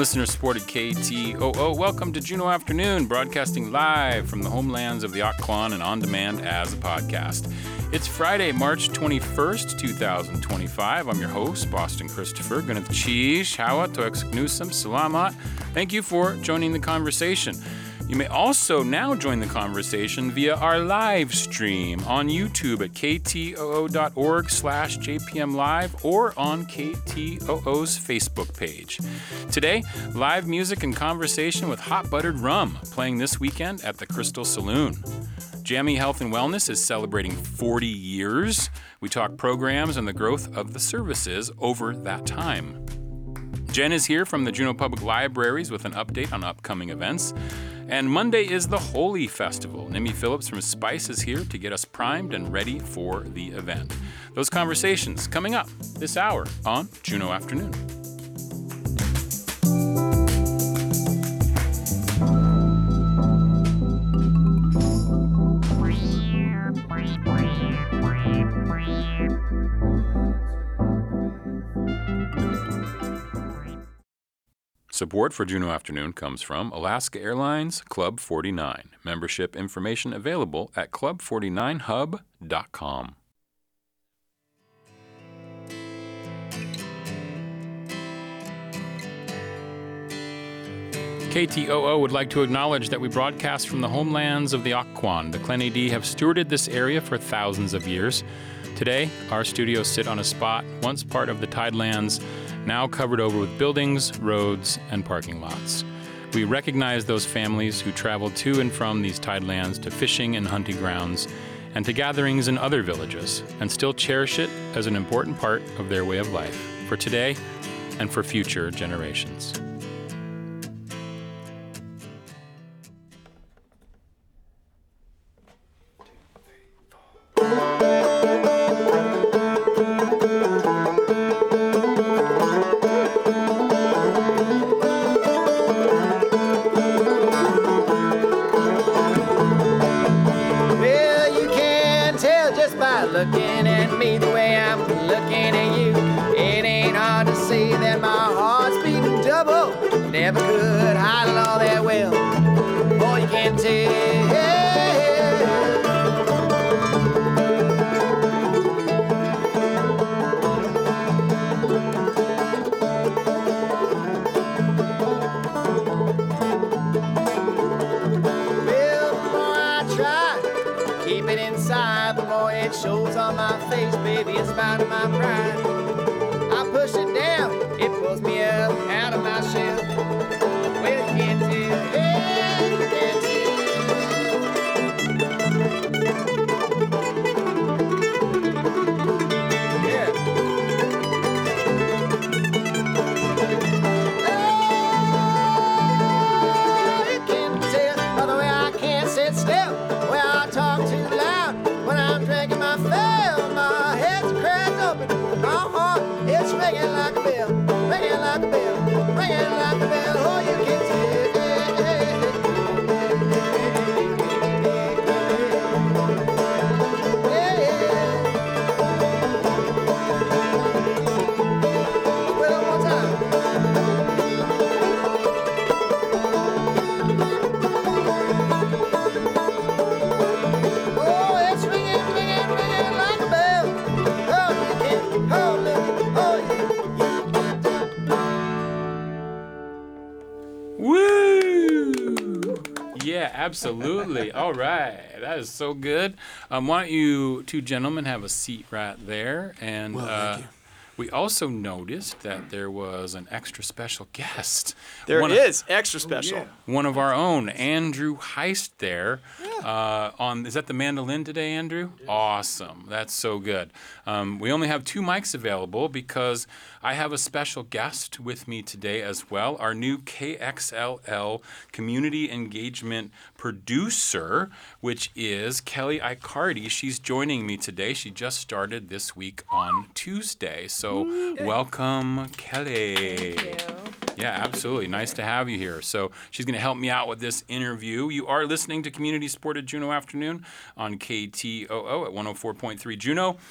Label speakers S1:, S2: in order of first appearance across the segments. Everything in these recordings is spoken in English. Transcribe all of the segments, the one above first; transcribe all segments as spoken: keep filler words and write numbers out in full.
S1: listener-supported K T O O. Welcome to Juneau Afternoon, broadcasting live from the homelands of the Occoquan and on demand as a podcast. It's Friday, March twenty-first, twenty twenty-five. I'm your host, Boston Christopher. Gwyneth Cheesh, Hawa, Toexik Newsome, Salamat. Thank you for joining the conversation. You may also now join the conversation via our live stream on YouTube at ktoo.org slash jpmlive or on K T O O's Facebook page. Today, live music and conversation with Hot Buttered Rum, playing this weekend at the Crystal Saloon. Jammy Health and Wellness is celebrating forty years. We talk programs and the growth of the services over that time. Jen is here from the Juneau Public Libraries with an update on upcoming events. And Monday is the Holy Festival. Nimi Phillips from Spice is here to get us primed and ready for the event. Those conversations coming up this hour on Juneau Afternoon. Support for Juneau Afternoon comes from Alaska Airlines Club forty-nine. Membership information available at club forty-nine hub dot com. K T O O would like to acknowledge that we broadcast from the homelands of the Occoquan. The Clenny-D have stewarded this area for thousands of years. Today, our studios sit on a spot once part of the Tidelands, now covered over with buildings, roads, and parking lots. We recognize those families who traveled to and from these tidelands to fishing and hunting grounds and to gatherings in other villages, and still cherish it as an important part of their way of life for today and for future generations.
S2: Looking at me the way I'm looking at you, it ain't hard to see that my heart's beating double. Never could hide it all that well. Boy, you can't tell. It shows on my face, baby, in spite of my pride. I push it down, it pulls me up out of my shell. Well, you can't tell, hey, you can't yeah. Oh, you can't tell by the way I can't sit still, the way I talk too loud. When I'm drinking my fill, my head's cracked open. My heart, it's ringing like a bell, ringing like a bell, ringing like a bell. Oh, you can tell. Well, one more time.
S1: Yeah, absolutely. All right. That is so good. Um, why don't you two gentlemen have a seat right there? And
S3: well,
S1: uh,
S3: thank you.
S1: We also noticed that there was an extra special guest.
S3: There
S1: one
S3: is
S1: of,
S3: extra special.
S1: Oh, yeah. One of our own, Andrew Heist there.
S3: Yeah.
S1: Uh, on is that the mandolin today, Andrew? Yes. Awesome. That's so good. Um, we only have two mics available because I have a special guest with me today as well, our new K X L L community engagement producer, which is Kelly Icardi. She's joining me today. She just started this week on Tuesday. So welcome, Kelly.
S4: Thank you.
S1: Yeah, absolutely. Nice to have you here. So she's going to help me out with this interview. You are listening to Community Supported Juneau Afternoon on K T O O at one oh four point three Juneau.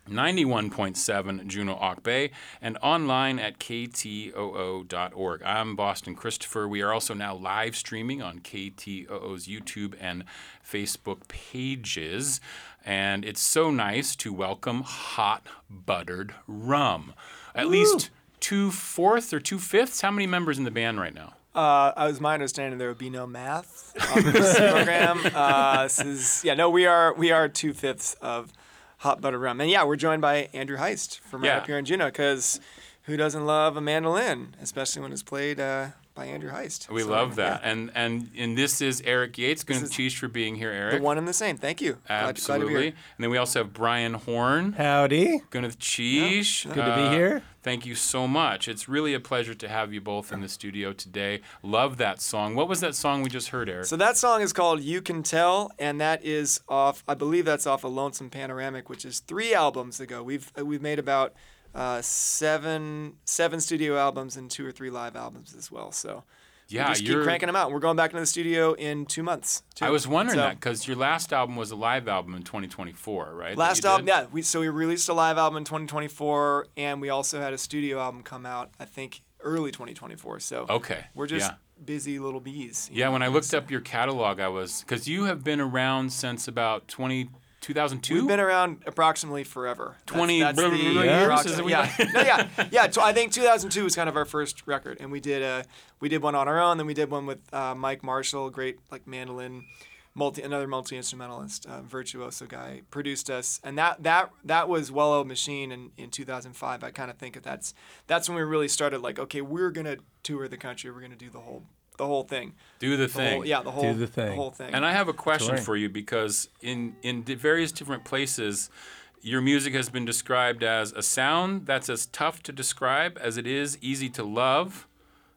S1: ninety-one point seven Juneau Auk Bay, and online at k t o o dot org. I'm Boston Christopher. We are also now live streaming on K T O O's YouTube and Facebook pages. And it's so nice to welcome hot buttered rum. At Woo. least two-fourths or two-fifths? How many members in the band right now?
S3: Uh, I was my understanding there would be no math on this program. Uh, this is, yeah, no, we are we are two-fifths of hot butter rum. And yeah, we're joined by Andrew Heist from right
S1: Yeah.
S3: up here in Juneau, because who doesn't love a mandolin, especially when it's played uh, by Andrew Heist.
S1: We
S3: So,
S1: love that.
S3: yeah.
S1: And and and this is Eric Yates. Good
S3: is
S1: cheese for being here, Eric.
S3: The one and the same. Thank you. Glad- glad to be
S1: Absolutely.
S3: here.
S1: And then we also have Brian Horn.
S4: Howdy.
S1: Gwyneth Cheesh.
S4: Good to be here.
S1: Thank you so much. It's really a pleasure to have you both in the studio today. Love that song. What was that song we just heard, Eric?
S3: So that song is called You Can Tell, and that is off, I believe that's off of Lonesome Panoramic, which is three albums ago. We've we've made about uh, seven seven studio albums and two or three live albums as well. So
S1: yeah,
S3: we just keep
S1: you're,
S3: cranking them out. We're going back into the studio in two months. Too.
S1: I was wondering
S3: So,
S1: that because your last album was a live album in twenty twenty-four, right? that
S3: Last
S1: you
S3: album,
S1: did?
S3: yeah. We so we released a live album in twenty twenty-four, and we also had a studio album come out, I think, early twenty twenty-four. So
S1: Okay.
S3: we're just
S1: yeah.
S3: busy little bees. you
S1: Yeah,
S3: know,
S1: when I
S3: and
S1: looked
S3: so-
S1: up your catalog, I was because you have been around since about twenty, two thousand two?
S3: We've been around approximately forever. That's-
S1: twenty
S3: that's the
S1: years,
S3: approximate-
S1: is it we-
S3: yeah. no, yeah, yeah. So I think two thousand two was kind of our first record, and we did a we did one on our own. Then we did one with uh, Mike Marshall, great like mandolin, multi another multi instrumentalist, uh, virtuoso guy, produced us, and that that that was Well-Oiled Machine in, in two thousand five. I kind of think that that's that's when we really started like, okay, we're gonna tour the country. We're gonna do the whole the whole thing.
S1: Do the
S3: The
S1: thing.
S3: whole, yeah, the whole
S4: the thing.
S3: whole thing.
S1: And I have a question
S4: Touring.
S1: for you because in in di- various different places, your music has been described as a sound that's as tough to describe as it is easy to love,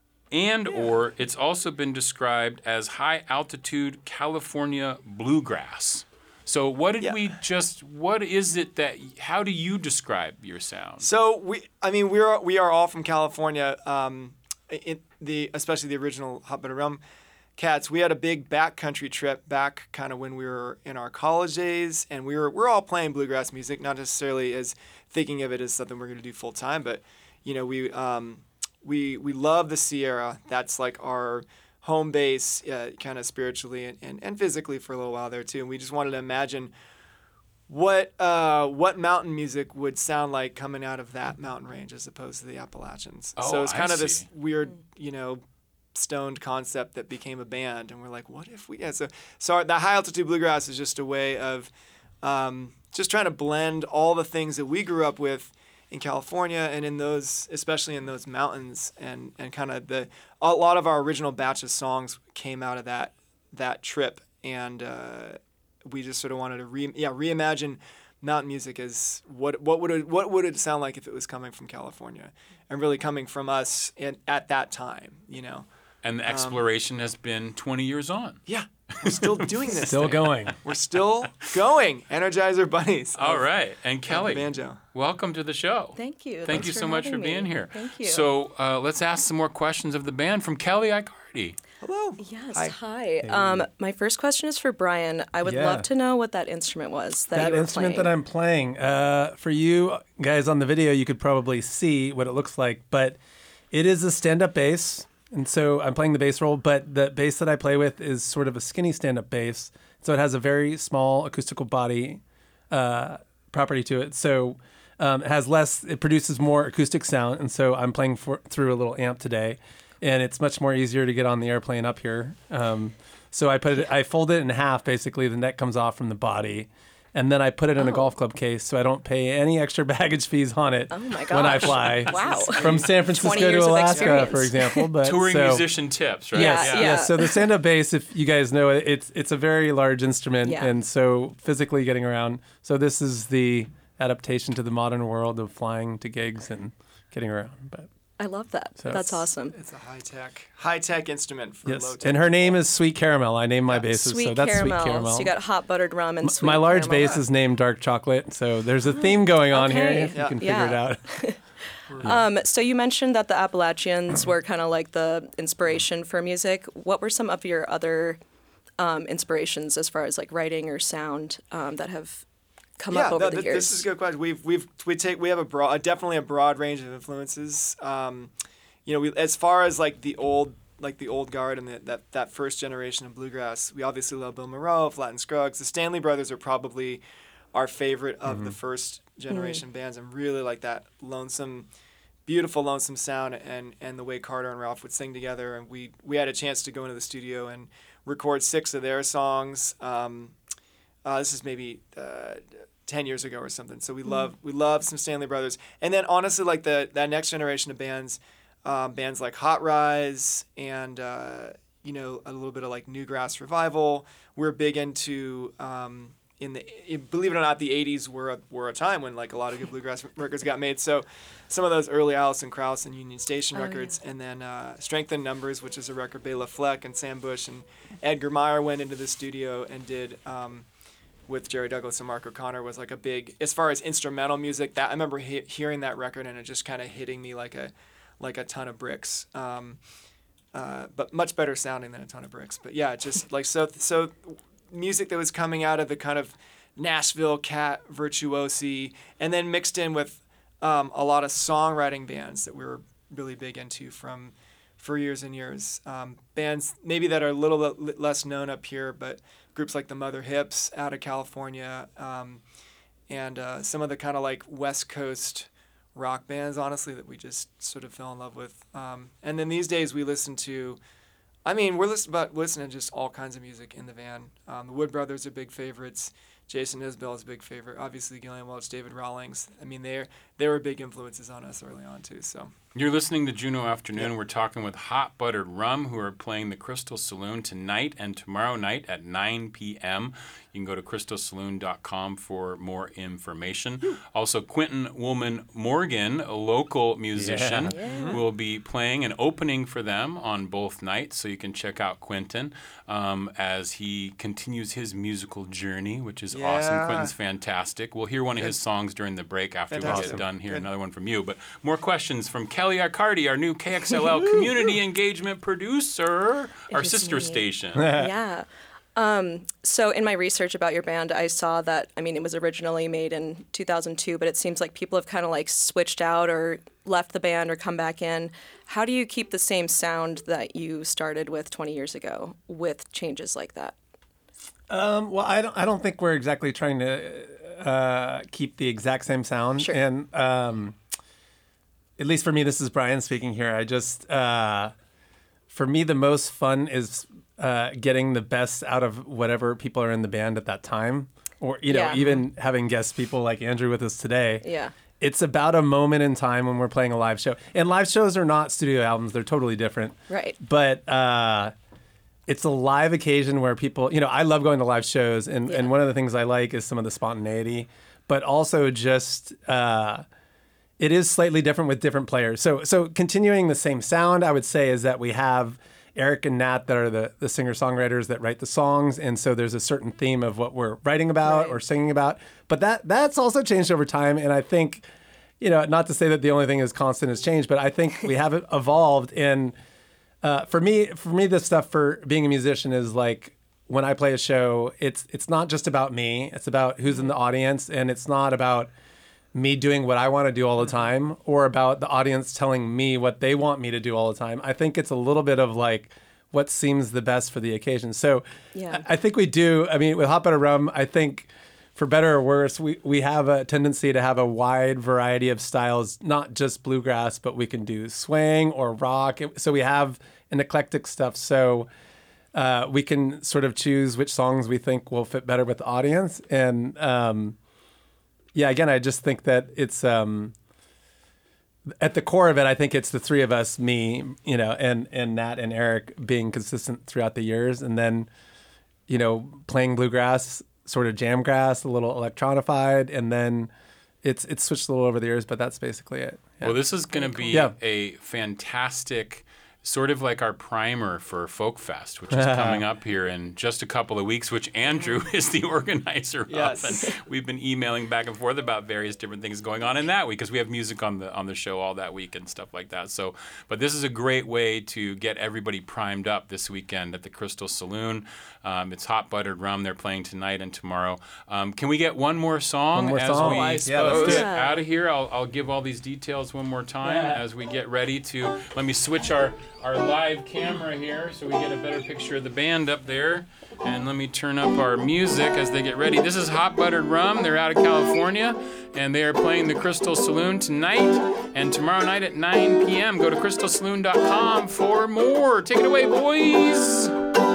S1: and or it's also been described as high altitude California bluegrass. So what did
S3: Yeah.
S1: we just? What is it that? How do you describe your sound?
S3: So we, I mean, we are we are all from California. Um, it, the especially the original Hot Butter Rum cats. We had a big backcountry trip back, kind of when we were in our college days, and we were we're all playing bluegrass music, not necessarily as thinking of it as something we're going to do full time, but you know, we um, we we love the Sierra. That's like our home base, uh, kind of spiritually and, and, and physically for a little while there too. And we just wanted to imagine what uh, what mountain music would sound like coming out of that mountain range as opposed to the Appalachians.
S1: Oh,
S3: so it's
S1: I
S3: kind of
S1: see.
S3: this weird, you know, stoned concept that became a band, and we're like, what if we? Yeah, so so our, the high altitude bluegrass is just a way of um, just trying to blend all the things that we grew up with in California and in those, especially in those mountains, and and kind of the a lot of our original batch of songs came out of that that trip, and uh, we just sort of wanted to re yeah reimagine mountain music as what what would it what would it sound like if it was coming from California, and really coming from us in, at that time, you know.
S1: And the exploration has been twenty years on.
S3: Yeah, we're still doing this.
S4: Still
S3: thing.
S4: going.
S3: We're still going. Energizer bunnies.
S1: All
S3: of-
S1: right. And
S3: of
S1: Kelly,
S3: the banjo.
S1: welcome to the show.
S5: Thank you.
S1: Thank
S5: Thanks
S1: you
S5: for
S1: so much for
S5: having
S1: being
S5: me.
S1: here.
S5: Thank you.
S1: So uh, let's ask some more questions of the band from Kelly Icardi.
S3: Hello.
S5: Yes,
S3: Hi.
S5: hi. Um, my first question is for Brian. I would
S4: Yeah.
S5: love to know what that instrument was that,
S4: That
S5: you were
S4: instrument
S5: playing.
S4: that I'm playing, uh, for you guys on the video, you could probably see what it looks like, but it is a stand-up bass, and so I'm playing the bass roll, but the bass that I play with is sort of a skinny stand-up bass, so it has a very small acoustical body uh, property to it, so um, it has less, it produces more acoustic sound, and so I'm playing for, through a little amp today, and it's much more easier to get on the airplane up here. Um, so I put it, I fold it in half, basically, the neck comes off from the body, and then I put it in a
S5: Oh.
S4: golf club case, so I don't pay any extra baggage fees on it
S5: Oh my
S4: when I
S5: gosh.
S4: fly.
S5: Wow.
S4: From San Francisco
S5: twenty
S4: to
S5: years of
S4: Alaska,
S5: experience.
S4: for example. But
S1: Touring
S4: so,
S1: musician tips, right?
S4: Yes,
S5: Yeah,
S4: yes.
S5: yeah.
S4: So the stand-up bass, if you guys know it, it's it's a very large instrument,
S5: Yeah.
S4: and so physically getting around. So this is the adaptation to the modern world of flying to gigs and getting around. But
S5: I love that.
S4: So
S5: That's
S4: it's-
S5: awesome.
S3: It's a high tech, high tech instrument for low
S4: yes,
S3: tech.
S4: and her name is Sweet Caramel. I named my basses,
S5: Sweet
S4: so that's
S5: caramel.
S4: Sweet Caramel.
S5: So you got hot buttered rum and sweet
S4: my large
S5: caramel.
S4: bass is named Dark Chocolate, so there's a theme going on here.
S5: Okay.
S4: If you
S3: Yeah.
S4: can figure
S5: Yeah.
S4: it out.
S5: Um, so you mentioned that the Appalachians were kind of like the inspiration for music. What were some of your other um, inspirations as far as like writing or sound um, that have come
S3: yeah,
S5: up over
S3: no,
S5: the
S3: th-
S5: years?
S3: this is a good question. We've we've we take we have a broad, definitely a broad range of influences. Um, you know, we as far as like the old like the old guard and the, that that first generation of bluegrass, we obviously love Bill Monroe, Flatt and Scruggs. The Stanley Brothers are probably our favorite of
S4: Mm-hmm.
S3: the first generation bands, and really like that lonesome, beautiful lonesome sound, and and the way Carter and Ralph would sing together. And we we had a chance to go into the studio and record six of their songs. Um, uh, this is maybe uh, ten years ago or something. So we love we love some Stanley Brothers, and then honestly, like the that next generation of bands, um, bands like Hot Rise and uh, you know a little bit of like Newgrass Revival. We're big into. Um, In the believe it or not, the eighties were a, were a time when like a lot of good bluegrass records got made. So some of those early Alison Krauss and Union Station
S5: Oh,
S3: records, and then uh, Strength in Numbers, which is a record Bela Fleck and Sam Bush and Edgar Meyer went into the studio and did um, with Jerry Douglas and Mark O'Connor, was like a big, as far as instrumental music. That I remember he- hearing that record and it just kind of hitting me like a like a ton of bricks. Um, uh, but much better sounding than a ton of bricks. But yeah, just like so so. music that was coming out of the kind of Nashville cat virtuosi, and then mixed in with um, a lot of songwriting bands that we were really big into from for years and years. Um, bands maybe that are a little bit less known up here, but groups like the Mother Hips out of California, um, and uh, some of the kind of like West Coast rock bands, honestly, that we just sort of fell in love with. Um, and then these days we listen to I mean, we're listening, but listening to just all kinds of music in the van. Um, the Wood Brothers are big favorites. Jason Isbell is a big favorite. Obviously, Gillian Welch, David Rawlings. I mean, they they were big influences on us early on too. So
S1: You're listening to Juno Afternoon. We're talking with Hot Buttered Rum, who are playing the Crystal Saloon tonight and tomorrow night at nine p.m. You can go to crystal saloon dot com for more information. Also, Quentin Woolman Morgan, a local musician,
S5: Yeah.
S1: will be playing and opening for them on both nights. So you can check out Quentin um, as he continues his musical journey, which is awesome.
S3: Yeah.
S1: Quentin's fantastic. We'll hear one of his songs during the break after we
S3: Fantastic.
S1: get done here.
S3: Good.
S1: Another one from you. But more questions from Kelly Arcardi, our new K X L L community engagement producer, our
S5: is
S1: sister
S5: me.
S1: station.
S5: Yeah. Um, so in my research about your band, I saw that, I mean, it was originally made in two thousand two, but it seems like people have kind of like switched out or left the band or come back in. How do you keep the same sound that you started with twenty years ago with changes like that?
S4: Um, well, I don't. I don't think we're exactly trying to uh, keep the exact same sound.
S5: Sure.
S4: And um, at least for me, this is Brian speaking here. I just, uh, for me, the most fun is uh, getting the best out of whatever people are in the band at that time, or you know,
S5: Yeah.
S4: even having guest people like Andrew with us today.
S5: Yeah.
S4: It's about a moment in time when we're playing a live show, and live shows are not studio albums; they're totally different.
S5: Right.
S4: But uh, it's a live occasion where people, you know, I love going to live shows, and,
S5: Yeah.
S4: and one of the things I like is some of the spontaneity, but also just uh, it is slightly different with different players. So, so continuing the same sound, I would say, is that we have Eric and Nat that are the, the singer-songwriters that write the songs, and so there's a certain theme of what we're writing about
S5: Right.
S4: or singing about. But that that's also changed over time, and I think, you know, not to say that the only thing is constant is change, but I think we have evolved in. Uh, for me, for me, this stuff for being a musician is like when I play a show, it's it's not just about me. It's about who's in the audience, and it's not about me doing what I want to do all the time, or about the audience telling me what they want me to do all the time. I think it's a little bit of like what seems the best for the occasion. So
S5: Yeah.
S4: I, I think we do. I mean, with Hot Butter Rum, I think for better or worse, we, we have a tendency to have a wide variety of styles, not just bluegrass, but we can do swing or rock. So we have an eclectic stuff. So uh, we can sort of choose which songs we think will fit better with the audience. And um, yeah, again, I just think that it's um, at the core of it. I think it's the three of us, me, you know, and and Nat and Eric being consistent throughout the years, and then you know playing bluegrass, sort of jamgrass, a little electronified, and then it's it's switched a little over the years, but that's basically it. Yeah.
S1: Well, this is going to be
S4: Yeah.
S1: a fantastic sort of like our primer for Folk Fest, which is coming up here in just a couple of weeks, which Andrew is the organizer
S3: Yes.
S1: of. And we've been emailing back and forth about various different things going on in that week because we have music on the on the show all that week and stuff like that. So, but this is a great way to get everybody primed up this weekend at the Crystal Saloon. Um, it's Hot Buttered Rum. They're playing tonight and tomorrow. Um, can we get one more song
S4: One more
S1: as
S4: song?
S1: we
S4: Oh, I
S1: get
S4: suppose.
S5: Yeah.
S1: out of here? I'll, I'll give all these details one more time
S4: Yeah.
S1: as we get ready to. Let me switch our, our live camera here so we get a better picture of the band up there. And let me turn up our music as they get ready. This is Hot Buttered Rum. They're out of California, and they are playing the Crystal Saloon tonight and tomorrow night at nine p.m. Go to crystal saloon dot com for more. Take it away, boys.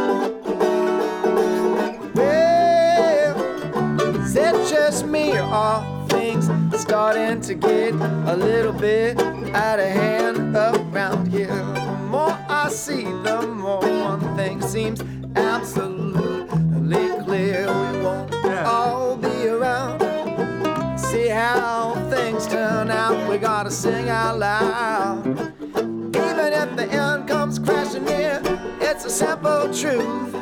S2: Well, is it just me or are things starting to get a little bit out of hand around here? The more I see, the more one thing seems absolutely clear. We won't all be around. See how things turn out. We gotta sing out loud. Even if the end comes crashing in, it's a simple truth.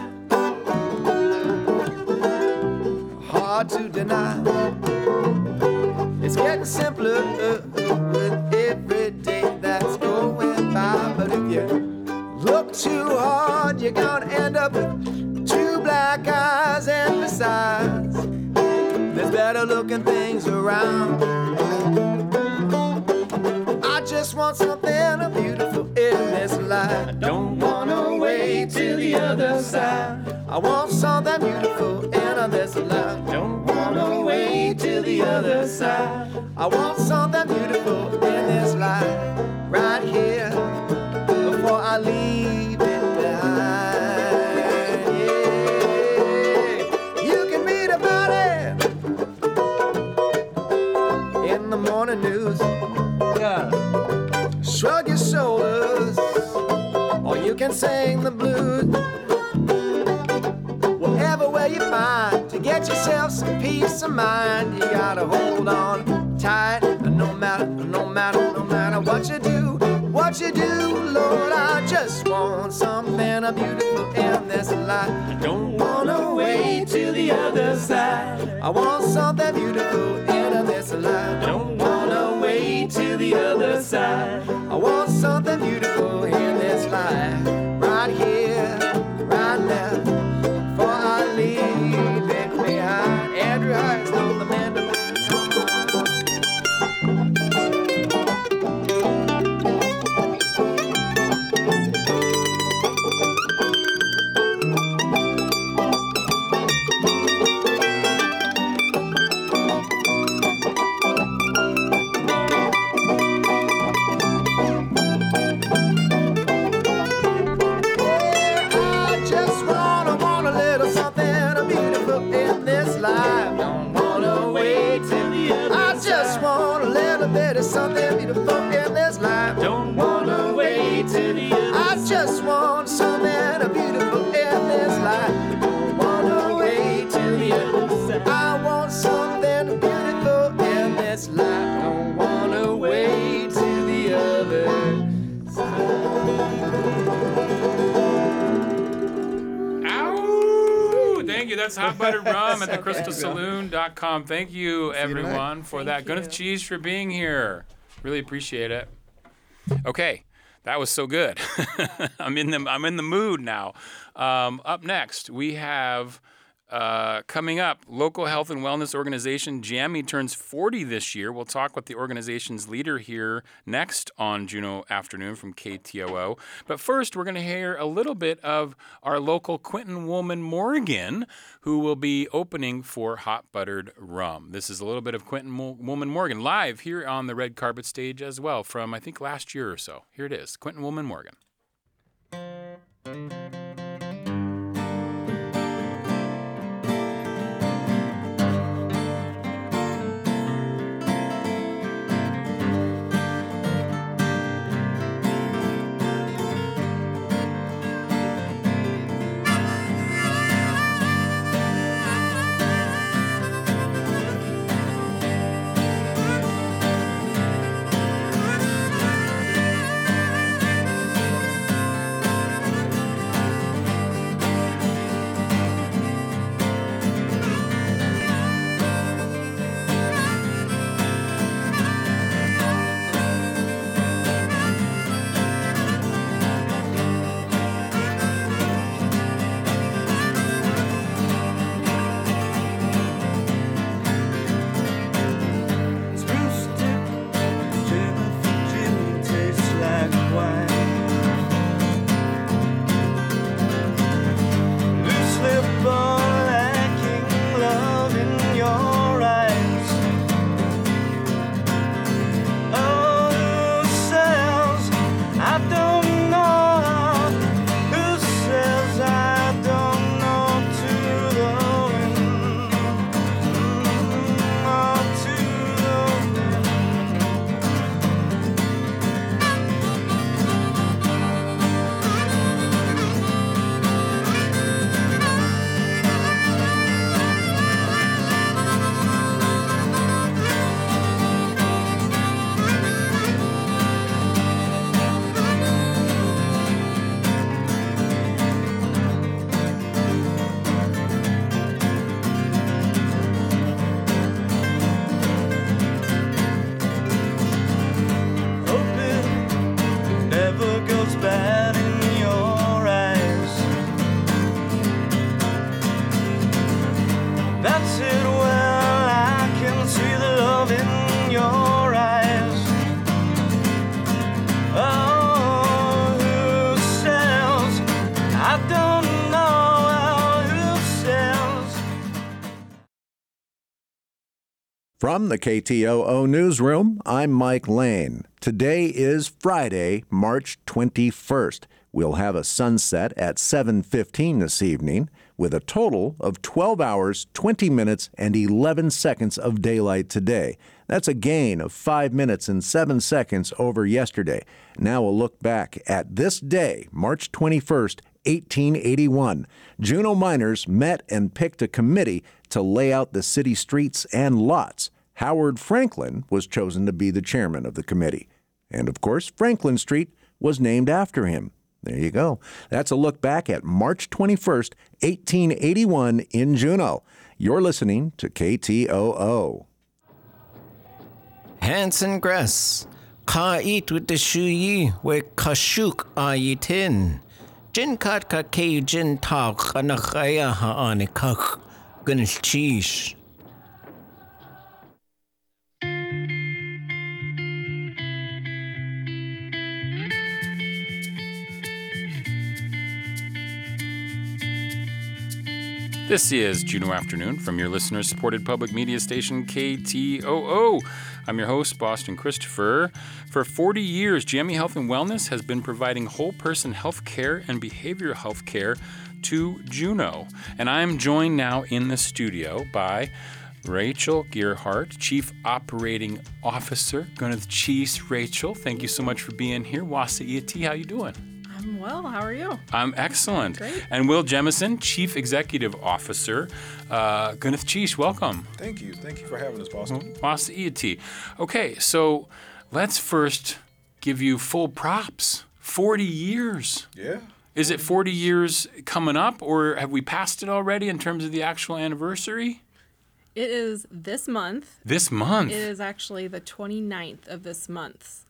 S2: Hard to deny. It's getting simpler with every day that's going by. But if you look too hard, you're gonna end up with two black eyes. And besides, there's better looking things around. I just want something beautiful in this life. I don't wanna wait till the other side. I want something beautiful in this life. Don't wanna wait till the other side. I want something beautiful in this life. Right here before I leave it behind. Yeah. You can read about it in the morning news. Shrug your shoulders, or you can sing the blues. Whatever way you find to get yourself some peace of mind, you gotta hold on tight. No matter, no matter, no matter what you do, what you do, Lord, I just want something beautiful in this life. I don't wanna wait till the other side. I want something beautiful in this life. I don't wanna wait till the other side. I want something beautiful in this life. Right here, right now, before I leave it behind. Andrew Hines on the mandolin. Something beautiful in this life. Don't wanna wait till the end. I just want something beautiful in this life. Don't wanna wait till the end. I want something beautiful in this life. Don't wanna wait till the other side.
S1: Ow! Thank you. That's Hot Buttered Rum at the crystal saloon dot com. Thank you, everyone, for that.
S5: you.
S1: Gwyneth Cheese for being here. Really appreciate it. Okay, that was so good. I'm in the I'm in the mood now. Um, up next, we have uh, coming up local health and wellness organization Jammy turns forty this year. We'll talk with the organization's leader here next on Juno Afternoon from K T O O. But first, we're going to hear a little bit of our local Quentin Woolman Morgan, who will be opening for Hot Buttered Rum. This is a little bit of Quentin Woolman Morgan live here on the red carpet stage as well from, I think, last year or so. Here it is, Quentin Woolman Morgan.
S6: From the K T O O Newsroom, I'm Mike Lane. Today is Friday, March twenty-first. We'll have a sunset at seven fifteen this evening with a total of twelve hours, twenty minutes, and eleven seconds of daylight today. That's a gain of five minutes and seven seconds over yesterday. Now we'll look back at this day, March twenty-first, eighteen eighty-one. Juneau miners met and picked a committee to lay out the city streets and lots. Howard Franklin was chosen to be the chairman of the committee. And of course, Franklin Street was named after him. There you go. That's a look back at March twenty-first, eighteen eighty-one in Juneau. You're listening to K T O O.
S7: Hanson Gress, ka eat with the shu yi, we kashuk a yi tin. Jin kat ka ke jin ta kanakaya ha ane kak, gunis cheesh.
S1: This is Juneau Afternoon from your listener-supported public media station, K T O O. I'm your host, Boston Christopher. For forty years, Jamie Health and Wellness has been providing whole-person health care and behavioral health care to Juneau. And I'm joined now in the studio by Rachel Gearhart, Chief Operating Officer. Gwyneth Cheese. Rachel, thank you so much for being here. Wasa Iati, how you doing?
S8: I'm well. How are you?
S1: I'm excellent.
S8: Great.
S1: And Will Jemison, Chief Executive Officer. Uh, Gwyneth Cheese, welcome.
S9: Thank you. Thank you for having us, Boston.
S1: Wasa Iati. Okay, so let's first give you full props. forty years.
S9: Yeah.
S1: Is it forty years coming up, or have we passed it already in terms of the actual anniversary?
S8: It is this month.
S1: This month?
S8: It is actually the twenty-ninth of this month.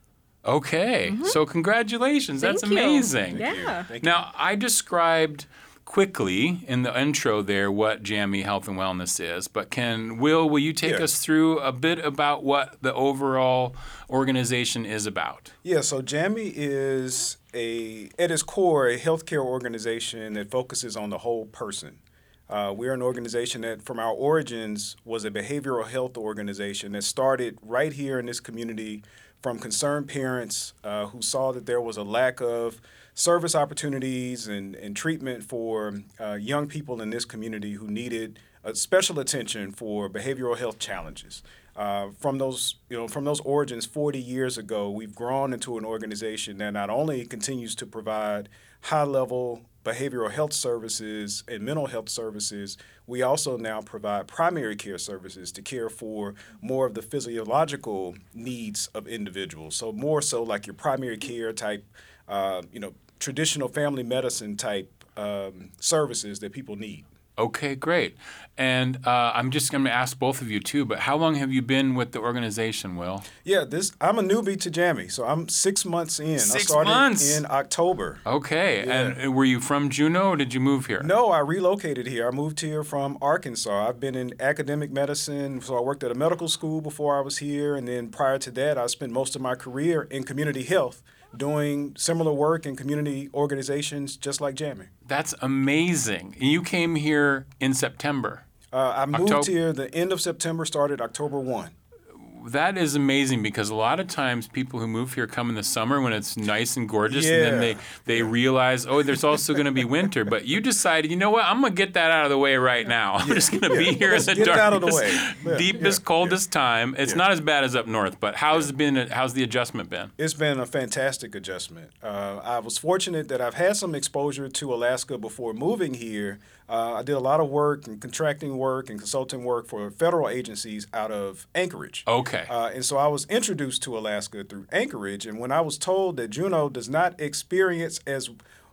S1: Okay, so congratulations.
S8: Thank
S1: That's
S8: you.
S1: amazing.
S8: Yeah.
S9: Thank you.
S1: Now, I described quickly in the intro there what Jamie Health and Wellness is, but can, Will, will you take
S9: Yeah.
S1: us through a bit about what the overall organization is about?
S9: Yeah, so Jamie is a, at its core, a healthcare organization that focuses on the whole person. Uh, we're an organization that, from our origins, was a behavioral health organization that started right here in this community from concerned parents uh, who saw that there was a lack of service opportunities and, and treatment for uh, young people in this community who needed uh, special attention for behavioral health challenges. Uh, from those, you know, from those origins forty years ago, we've grown into an organization that not only continues to provide high-level behavioral health services and mental health services, we also now provide primary care services to care for more of the physiological needs of individuals. So more so like your primary care type, uh, you know, traditional family medicine type um, services that people need.
S1: Okay, great. And uh, I'm just going to ask both of you too, but how long have you been with the organization, Will?
S9: Yeah, this I'm a newbie to Jamie, so I'm six months in.
S1: Six
S9: I started
S1: months?
S9: in October.
S1: Okay,
S9: Yeah.
S1: and were you from Juneau or did you move here?
S9: No, I relocated here. I moved here from Arkansas. I've been in academic medicine, so I worked at a medical school before I was here, and then prior to that, I spent most of my career in community health, doing similar work in community organizations just like Jamie.
S1: That's amazing. You came here in September.
S9: Uh, I moved
S1: October-
S9: here the end of September, started October first.
S1: That is amazing because a lot of times people who move here come in the summer when it's nice and gorgeous, and then they,
S9: Yeah.
S1: they realize, oh, there's also going to be winter. But you decided, you know what, I'm going to get that out of the way right now. I'm just going to be here in
S9: Let's
S1: the
S9: get it out of the
S1: darkest,
S9: way. Yeah,
S1: deepest,
S9: yeah,
S1: coldest time. It's
S9: Yeah.
S1: not as bad as up north, but how's it been? How's the adjustment been?
S9: It's been a fantastic adjustment. Uh, I was fortunate that I've had some exposure to Alaska before moving here. Uh, I did a lot of work and contracting work and consulting work for federal agencies out of Anchorage.
S1: Okay.
S9: Uh, and so I was introduced to Alaska through Anchorage. And when I was told that Juneau does not experience as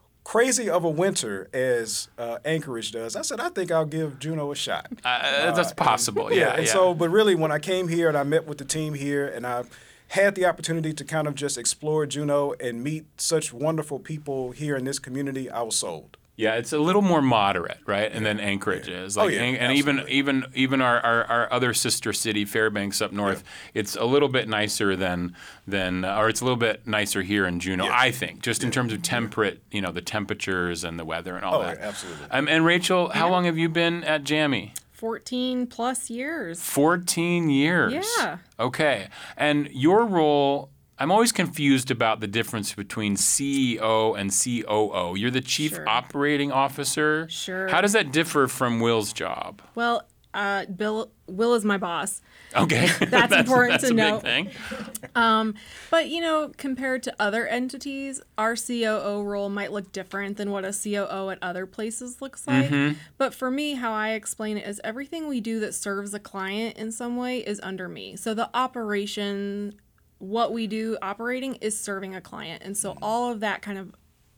S9: crazy of a winter as uh, Anchorage does, I said, I think I'll give Juneau a shot.
S1: Uh, that's possible. Yeah.
S9: and
S1: yeah.
S9: so, but really, when I came here and I met with the team here, and I had the opportunity to kind of just explore Juneau and meet such wonderful people here in this community, I was sold.
S1: Yeah, it's a little more moderate, right? And then Anchorage is. Like,
S9: Oh, yeah,
S1: and, and even
S9: absolutely.
S1: even even our, our, our other sister city, Fairbanks up north, it's a little bit nicer than than or it's a little bit nicer here in Juneau,
S9: Yeah.
S1: I think, just in terms of temperate, you know, the temperatures and the weather and all
S9: Oh,
S1: that.
S9: yeah, absolutely.
S1: Um, and Rachel, how long have you been at Jamie?
S8: fourteen plus years.
S1: fourteen years.
S8: Yeah.
S1: Okay. And your role, I'm always confused about the difference between C E O and C O O. You're the Chief
S8: Sure.
S1: Operating Officer.
S8: Sure.
S1: How does that differ from Will's job?
S8: Well, uh, Bill, Will is my boss.
S1: Okay.
S8: That's important
S1: that's
S8: to
S1: a
S8: know.
S1: Big thing.
S8: But, you know, compared to other entities, our C O O role might look different than what a C O O at other places looks like. But for me, how I explain it is everything we do that serves a client in some way is under me. So the operation, what we do operating is serving a client. And so all of that kind of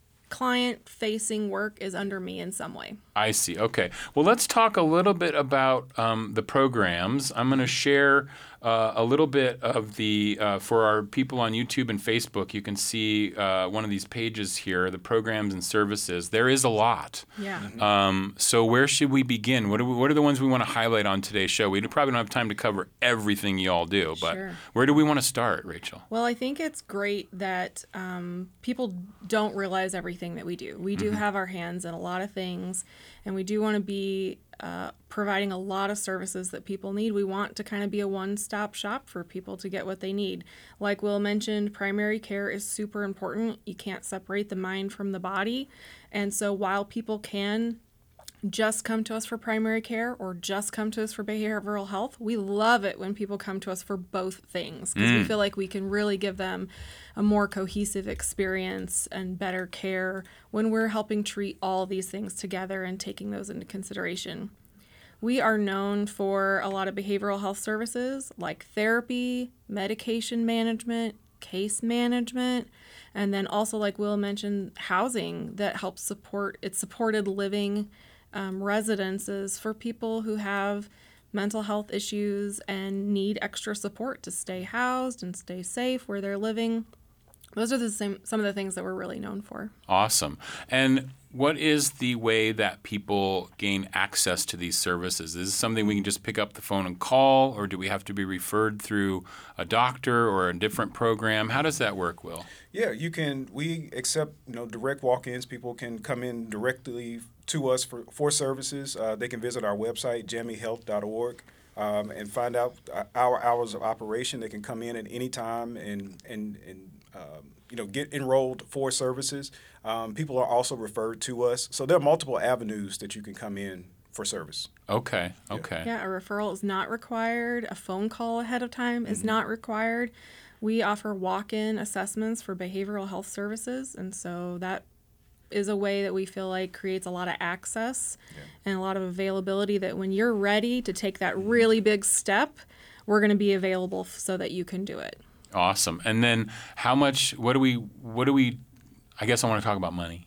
S8: client-facing work is under me in some way.
S1: I see. Okay. Well, let's talk a little bit about um, the programs. I'm going to share uh, a little bit of the, uh, for our people on YouTube and Facebook, you can see uh, one of these pages here, the programs and services. There is a lot.
S8: Yeah.
S1: Um, so where should we begin? What are, we, what are the ones we want to highlight on today's show? We probably don't have time to cover everything you all do, but
S8: Sure.
S1: where do we want to start, Rachel?
S8: Well, I think it's great that um, people don't realize everything that we do. We do have our hands in a lot of things, and we do want to be uh, providing a lot of services that people need. We want to kind of be a one-stop shop for people to get what they need. Like Will mentioned, primary care is super important. You can't separate the mind from the body. And so while people can just come to us for primary care or just come to us for behavioral health, we love it when people come to us for both things because we feel like we can really give them a more cohesive experience and better care when we're helping treat all these things together and taking those into consideration. We are known for a lot of behavioral health services like therapy, medication management, case management, and then also, like Will mentioned, housing that helps support, it's supported living Um, residences for people who have mental health issues and need extra support to stay housed and stay safe where they're living. Those are the same, some of the things that we're really known for.
S1: Awesome. And what is the way that people gain access to these services? Is this something we can just pick up the phone and call, or do we have to be referred through a doctor or a different program? How does that work, Will?
S9: Yeah, you can. We accept, you know, direct walk-ins. People can come in directly to us for, for services. Uh, they can visit our website, jamie health dot org, um, and find out our hours of operation. They can come in at any time and and and um, you know get enrolled for services. Um, people are also referred to us, so there are multiple avenues that you can come in for service.
S1: Okay. Okay.
S8: Yeah, a referral is not required. A phone call ahead of time is not required. We offer walk-in assessments for behavioral health services, and so that is a way that we feel like creates a lot of access and a lot of availability that when you're ready to take that really big step, we're going to be available f- so that you can do it.
S1: Awesome. And then how much, what do we, what do we, I guess I want to talk about money.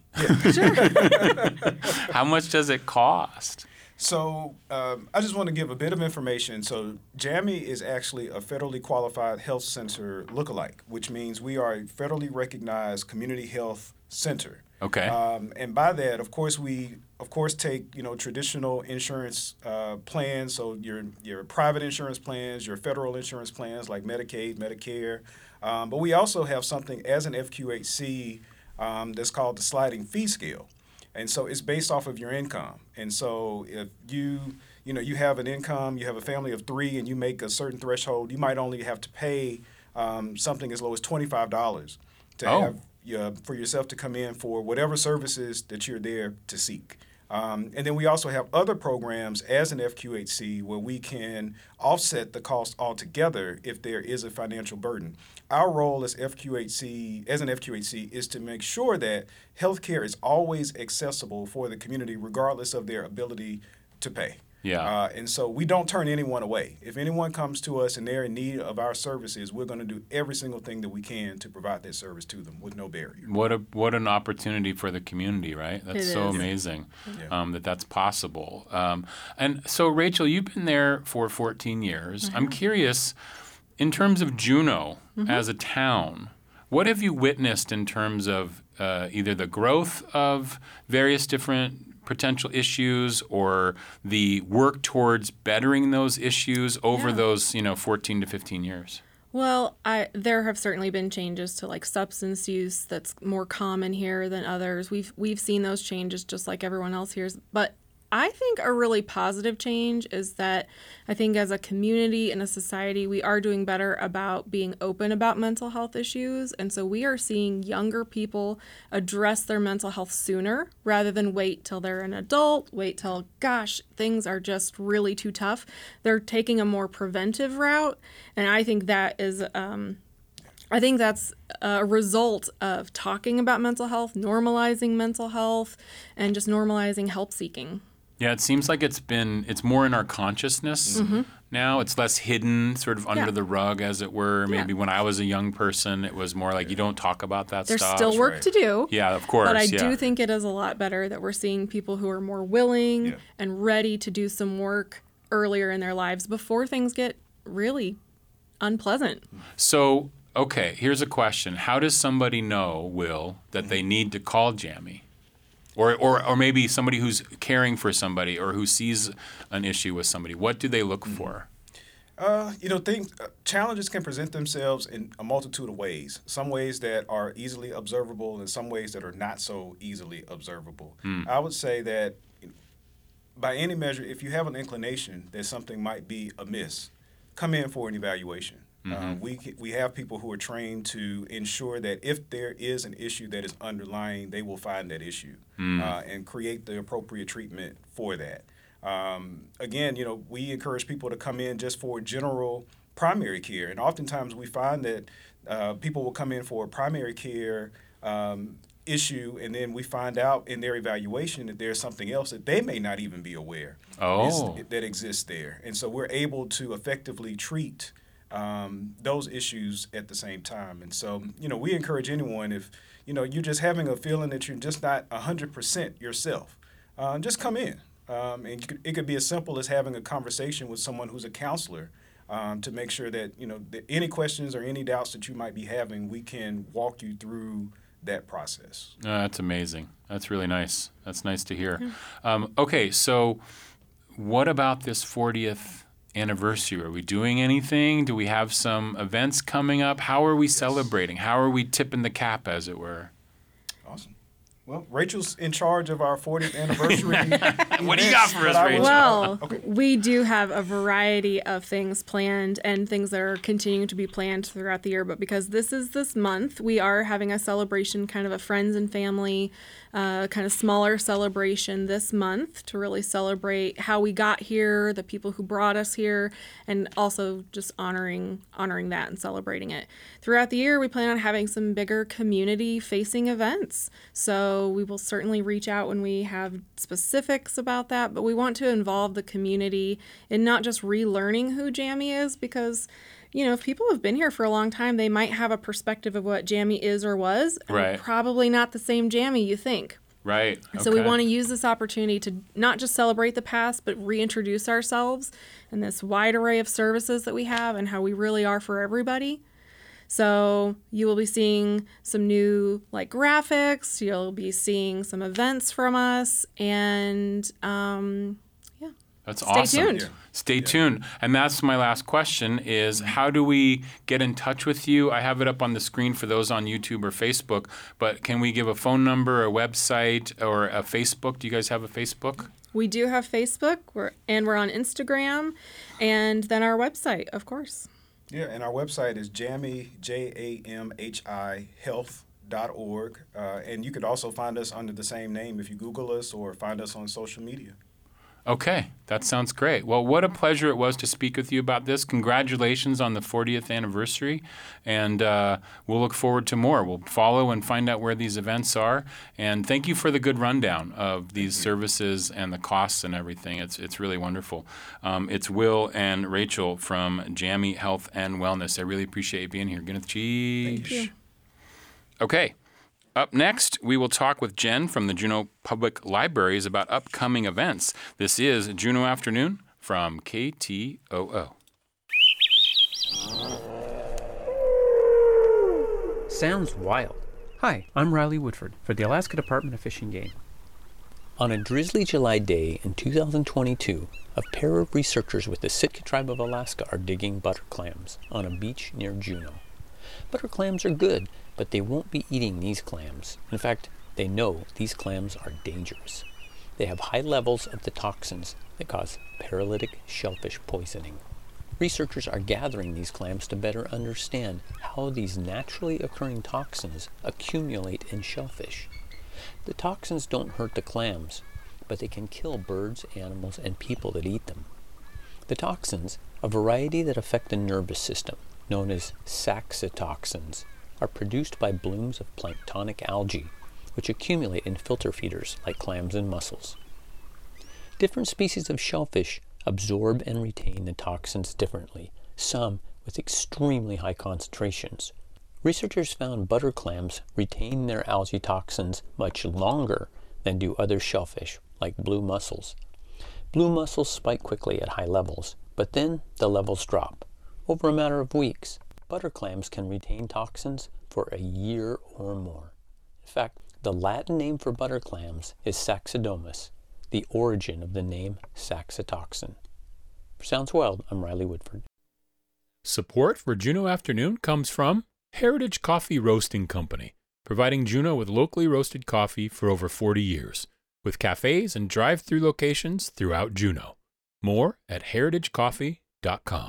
S1: How much does it cost?
S9: So um, I just want to give a bit of information. So JAMI is actually a federally qualified health center lookalike, which means we are a federally recognized community health center.
S1: Okay.
S9: Um, and by that, of course, we of course take you know traditional insurance uh, plans. So your your private insurance plans, your federal insurance plans like Medicaid, Medicare. Um, but we also have something as an F Q H C um, that's called the sliding fee scale. And so it's based off of your income. And so if you, you know, you have an income, you have a family of three, and you make a certain threshold, you might only have to pay um, something as low as twenty-five dollars to
S1: Oh.
S9: have uh, for yourself to come in for whatever services that you're there to seek. Um, and then we also have other programs as an F Q H C where we can offset the cost altogether if there is a financial burden. Our role as F Q H C, as an F Q H C, is to make sure that healthcare is always accessible for the community, regardless of their ability to pay.
S1: Yeah.
S9: Uh, and so we don't turn anyone away. If anyone comes to us and they're in need of our services, we're going to do every single thing that we can to provide that service to them with no barrier.
S1: What a what an opportunity for the community, right? That's
S8: It
S1: so
S8: is.
S1: amazing
S9: Yeah.
S1: um, that that's possible. Um, and so, Rachel, you've been there for fourteen years. I'm curious, in terms of Juneau as a town, what have you witnessed in terms of uh, either the growth of various different potential issues or the work towards bettering those issues over
S8: Yeah.
S1: those, you know, fourteen to fifteen years?
S8: Well, I there have certainly been changes to like substance use that's more common here than others. We've we've seen those changes just like everyone else here. But I think a really positive change is that I think as a community and a society, we are doing better about being open about mental health issues. And so we are seeing younger people address their mental health sooner rather than wait till they're an adult, wait till, gosh, things are just really too tough. They're taking a more preventive route. And I think that is, um, I think that's a result of talking about mental health, normalizing mental health, and just normalizing help seeking.
S1: Yeah, it seems like it's been, it's more in our consciousness mm-hmm. now. It's less hidden, sort of under yeah. the rug, as it were. Maybe yeah. when I was a young person, it was more like you don't talk about that
S8: There's
S1: stuff.
S8: There's still work
S9: right.
S8: to do.
S1: Yeah, of course.
S8: But I
S1: yeah.
S8: do think it is a lot better that we're seeing people who are more willing
S9: yeah.
S8: and ready to do some work earlier in their lives before things get really unpleasant.
S1: So, okay, here's a question. How does somebody know, Will, that mm-hmm. they need to call Jammy? Or, or or maybe somebody who's caring for somebody or who sees an issue with somebody. What do they look for?
S9: Uh, you know, things uh, challenges can present themselves in a multitude of ways. Some ways that are easily observable, and some ways that are not so easily observable. Mm. I would say that, you know, by any measure, if you have an inclination that something might be amiss, come in for an evaluation. Mm-hmm. Uh, we we have people who are trained to ensure that if there is an issue that is underlying, they will find that issue mm. uh, and create the appropriate treatment for that. Um, again, you know, we encourage people to come in just for general primary care, and oftentimes we find that uh, people will come in for a primary care um, issue, and then we find out in their evaluation that there's something else that they may not even be aware
S1: oh.
S9: is, that exists there, and so we're able to effectively treat Um, those issues at the same time. And so, you know, we encourage anyone, if, you know, you're just having a feeling that you're just not one hundred percent yourself, uh, just come in. Um, and it could be as simple as having a conversation with someone who's a counselor um, to make sure that, you know, that any questions or any doubts that you might be having, we can walk you through that process.
S1: Oh, that's amazing. That's really nice. That's nice to hear. Mm-hmm. Um, okay, so what about this fortieth anniversary? Are we doing anything? Do we have some events coming up? How are we yes. celebrating? How are we tipping the cap, as it were?
S9: Awesome. Well, Rachel's in charge of our fortieth anniversary.
S1: What do you got for us, Rachel?
S8: Well, okay. we do have a variety of things planned and things that are continuing to be planned throughout the year. But because this is this month, we are having a celebration, kind of a friends and family, uh, kind of smaller celebration this month to really celebrate how we got here, the people who brought us here, and also just honoring honoring that and celebrating it. Throughout the year, we plan on having some bigger community-facing events. So we will certainly reach out when we have specifics about that, but we want to involve the community in not just relearning who Jammy is, because, you know, if people have been here for a long time, they might have a perspective of what Jammy is or was, and
S1: right.
S8: probably not the same Jammy you think.
S1: Right. Okay.
S8: So we want to use this opportunity to not just celebrate the past, but reintroduce ourselves and this wide array of services that we have and how we really are for everybody. So you will be seeing some new like graphics. You'll be seeing some events from us, and um, yeah.
S1: That's
S8: Stay
S1: awesome.
S8: tuned.
S1: Yeah. Stay yeah. tuned. And that's my last question: is how do we get in touch with you? I have it up on the screen for those on YouTube or Facebook. But can we give a phone number, a website, or a Facebook? Do you guys have a Facebook?
S8: We do have Facebook, we're, and we're on Instagram, and then our website, of course.
S9: Yeah, and our website is Jammy, J A M H I, health dot org. Uh, and you could also find us under the same name if you Google us or find us on social media.
S1: Okay, that sounds great. Well, what a pleasure it was to speak with you about this. Congratulations on the fortieth anniversary, and uh, we'll look forward to more. We'll follow and find out where these events are, and thank you for the good rundown of these services and the costs and everything. It's it's really wonderful. Um, it's Will and Rachel from Jammy Health and Wellness. I really appreciate you being here. Gwyneth Cheese.
S8: Thank you.
S1: Okay. Up next, we will talk with Jen from the Juneau Public Libraries about upcoming events. This is Juneau Afternoon from K T O O.
S10: Sounds wild. Hi, I'm Riley Woodford for the Alaska Department of Fish and Game.
S11: On a drizzly July day in two thousand twenty-two, a pair of researchers with the Sitka tribe of Alaska are digging butter clams on a beach near Juneau. Butter clams are good, but they won't be eating these clams. In fact, they know these clams are dangerous. They have high levels of the toxins that cause paralytic shellfish poisoning. Researchers are gathering these clams to better understand how these naturally occurring toxins accumulate in shellfish. The toxins don't hurt the clams, but they can kill birds, animals, and people that eat them. The toxins, a variety that affect the nervous system, known as saxitoxins, are produced by blooms of planktonic algae, which accumulate in filter feeders like clams and mussels. Different species of shellfish absorb and retain the toxins differently, some with extremely high concentrations. Researchers found butter clams retain their algae toxins much longer than do other shellfish, like blue mussels. Blue mussels spike quickly at high levels, but then the levels drop. Over a matter of weeks, butter clams can retain toxins for a year or more. In fact, the Latin name for butter clams is Saxidomus, the origin of the name saxitoxin. For Sounds Wild, I'm Riley Woodford.
S1: Support for Juneau Afternoon comes from Heritage Coffee Roasting Company, providing Juneau with locally roasted coffee for over forty years, with cafes and drive-through locations throughout Juneau. More at heritage coffee dot com.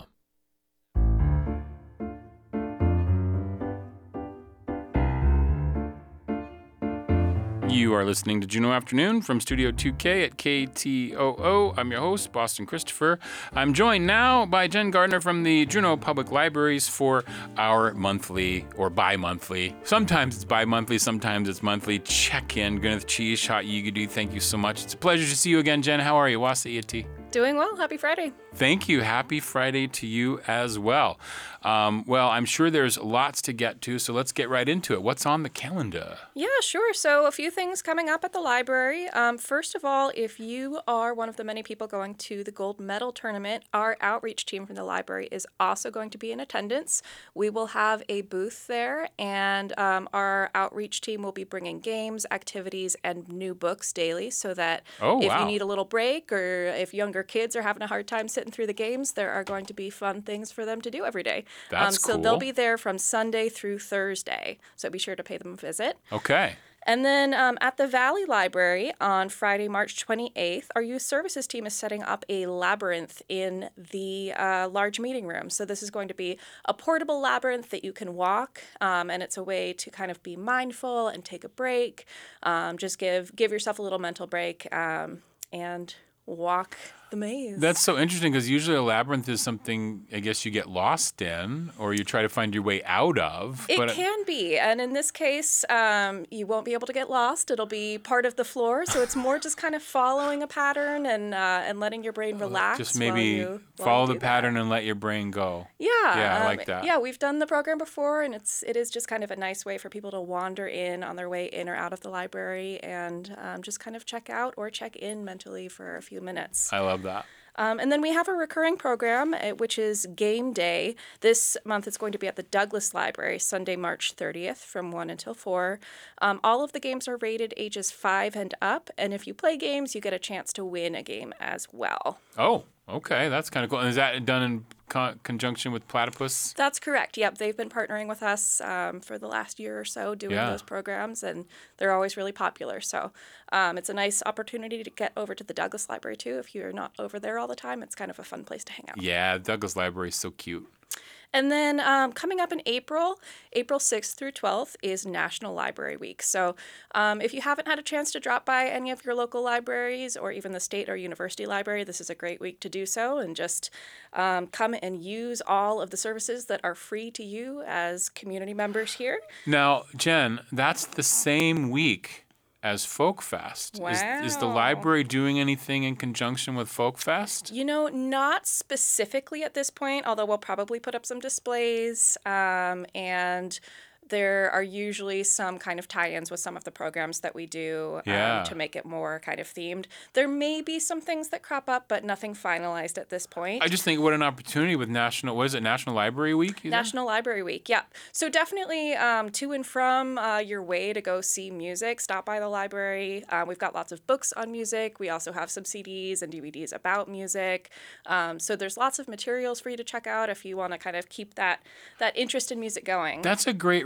S1: You are listening to Juneau Afternoon from Studio two K at K T O O. I'm your host, Boston Christopher. I'm joined now by Jen Gardner from the Juneau Public Libraries for our monthly or bi-monthly. Sometimes it's bi-monthly, sometimes it's monthly check-in. Gwyneth Cheese, Shot Yigadu, thank you so much. It's a pleasure to see you again, Jen. How are you? Wasa Yati.
S5: Doing well. Happy Friday.
S1: Thank you. Happy Friday to you as well. Um, well, I'm sure there's lots to get to, so let's get right into it. What's on the calendar?
S5: Yeah, sure. So a few things coming up at the library. Um, first of all, if you are one of the many people going to the gold medal tournament, our outreach team from the library is also going to be in attendance. We will have a booth there, and um, our outreach team will be bringing games, activities, and new books daily so that
S1: oh,
S5: if
S1: wow.
S5: you need a little break or if younger kids are having a hard time sitting through the games, there are going to be fun things for them to do every day.
S1: That's
S5: um, so
S1: cool.
S5: they'll be there from Sunday through Thursday. So be sure to pay them a visit.
S1: Okay.
S5: And then um, at the Valley Library on Friday, March twenty-eighth, our youth services team is setting up a labyrinth in the uh, large meeting room. So this is going to be a portable labyrinth that you can walk, um, and it's a way to kind of be mindful and take a break. Um, just give give yourself a little mental break um, and walk the maze.
S1: That's so interesting because usually a labyrinth is something I guess you get lost in or you try to find your way out of.
S5: It
S1: but
S5: can be. And in this case, um, you won't be able to get lost. It'll be part of the floor. So it's more just kind of following a pattern and uh, and letting your brain relax.
S1: Just maybe
S5: while you, while
S1: follow
S5: you
S1: the
S5: that.
S1: pattern and let your brain go.
S5: Yeah.
S1: Yeah, I
S5: um,
S1: like that.
S5: Yeah, we've done the program before, and it's it is just kind of a nice way for people to wander in on their way in or out of the library and um, just kind of check out or check in mentally for a few minutes.
S1: I love that.
S5: Um, and then we have a recurring program, uh, which is Game Day. This month it's going to be at the Douglas Library, Sunday, March thirtieth, from one until four. Um, all of the games are rated ages five and up, and if you play games, you get a chance to win a game as well.
S1: Oh, okay. That's kind of cool. And is that done in con- conjunction with Platypus?
S5: That's correct. Yep, they've been partnering with us um, for the last year or so doing
S1: Yeah.
S5: those programs, and they're always really popular. So um, it's a nice opportunity to get over to the Douglas Library, too. If you're not over there all the time, it's kind of a fun place to hang out.
S1: Yeah, Douglas Library is so cute.
S5: And then um, coming up in April, April sixth through twelfth is National Library Week. So um, if you haven't had a chance to drop by any of your local libraries or even the state or university library, this is a great week to do so and just um, come and use all of the services that are free to you as community members here.
S1: Now, Jen, that's the same week as Folk Fest.
S5: Wow.
S1: Is, is the library doing anything in conjunction with Folk Fest?
S5: You know, not specifically at this point, although we'll probably put up some displays um, and there are usually some kind of tie-ins with some of the programs that we do um,
S1: Yeah.
S5: to make it more kind of themed. There may be some things that crop up, but nothing finalized at this point.
S1: I just think what an opportunity with National, what is it, National Library Week? you know?
S5: National Library Week, yeah. So definitely um, to and from uh, your way to go see music, stop by the library. Uh, we've got lots of books on music. We also have some C Ds and D V Ds about music. Um, so there's lots of materials for you to check out if you want to kind of keep that that interest in music going.
S1: That's a great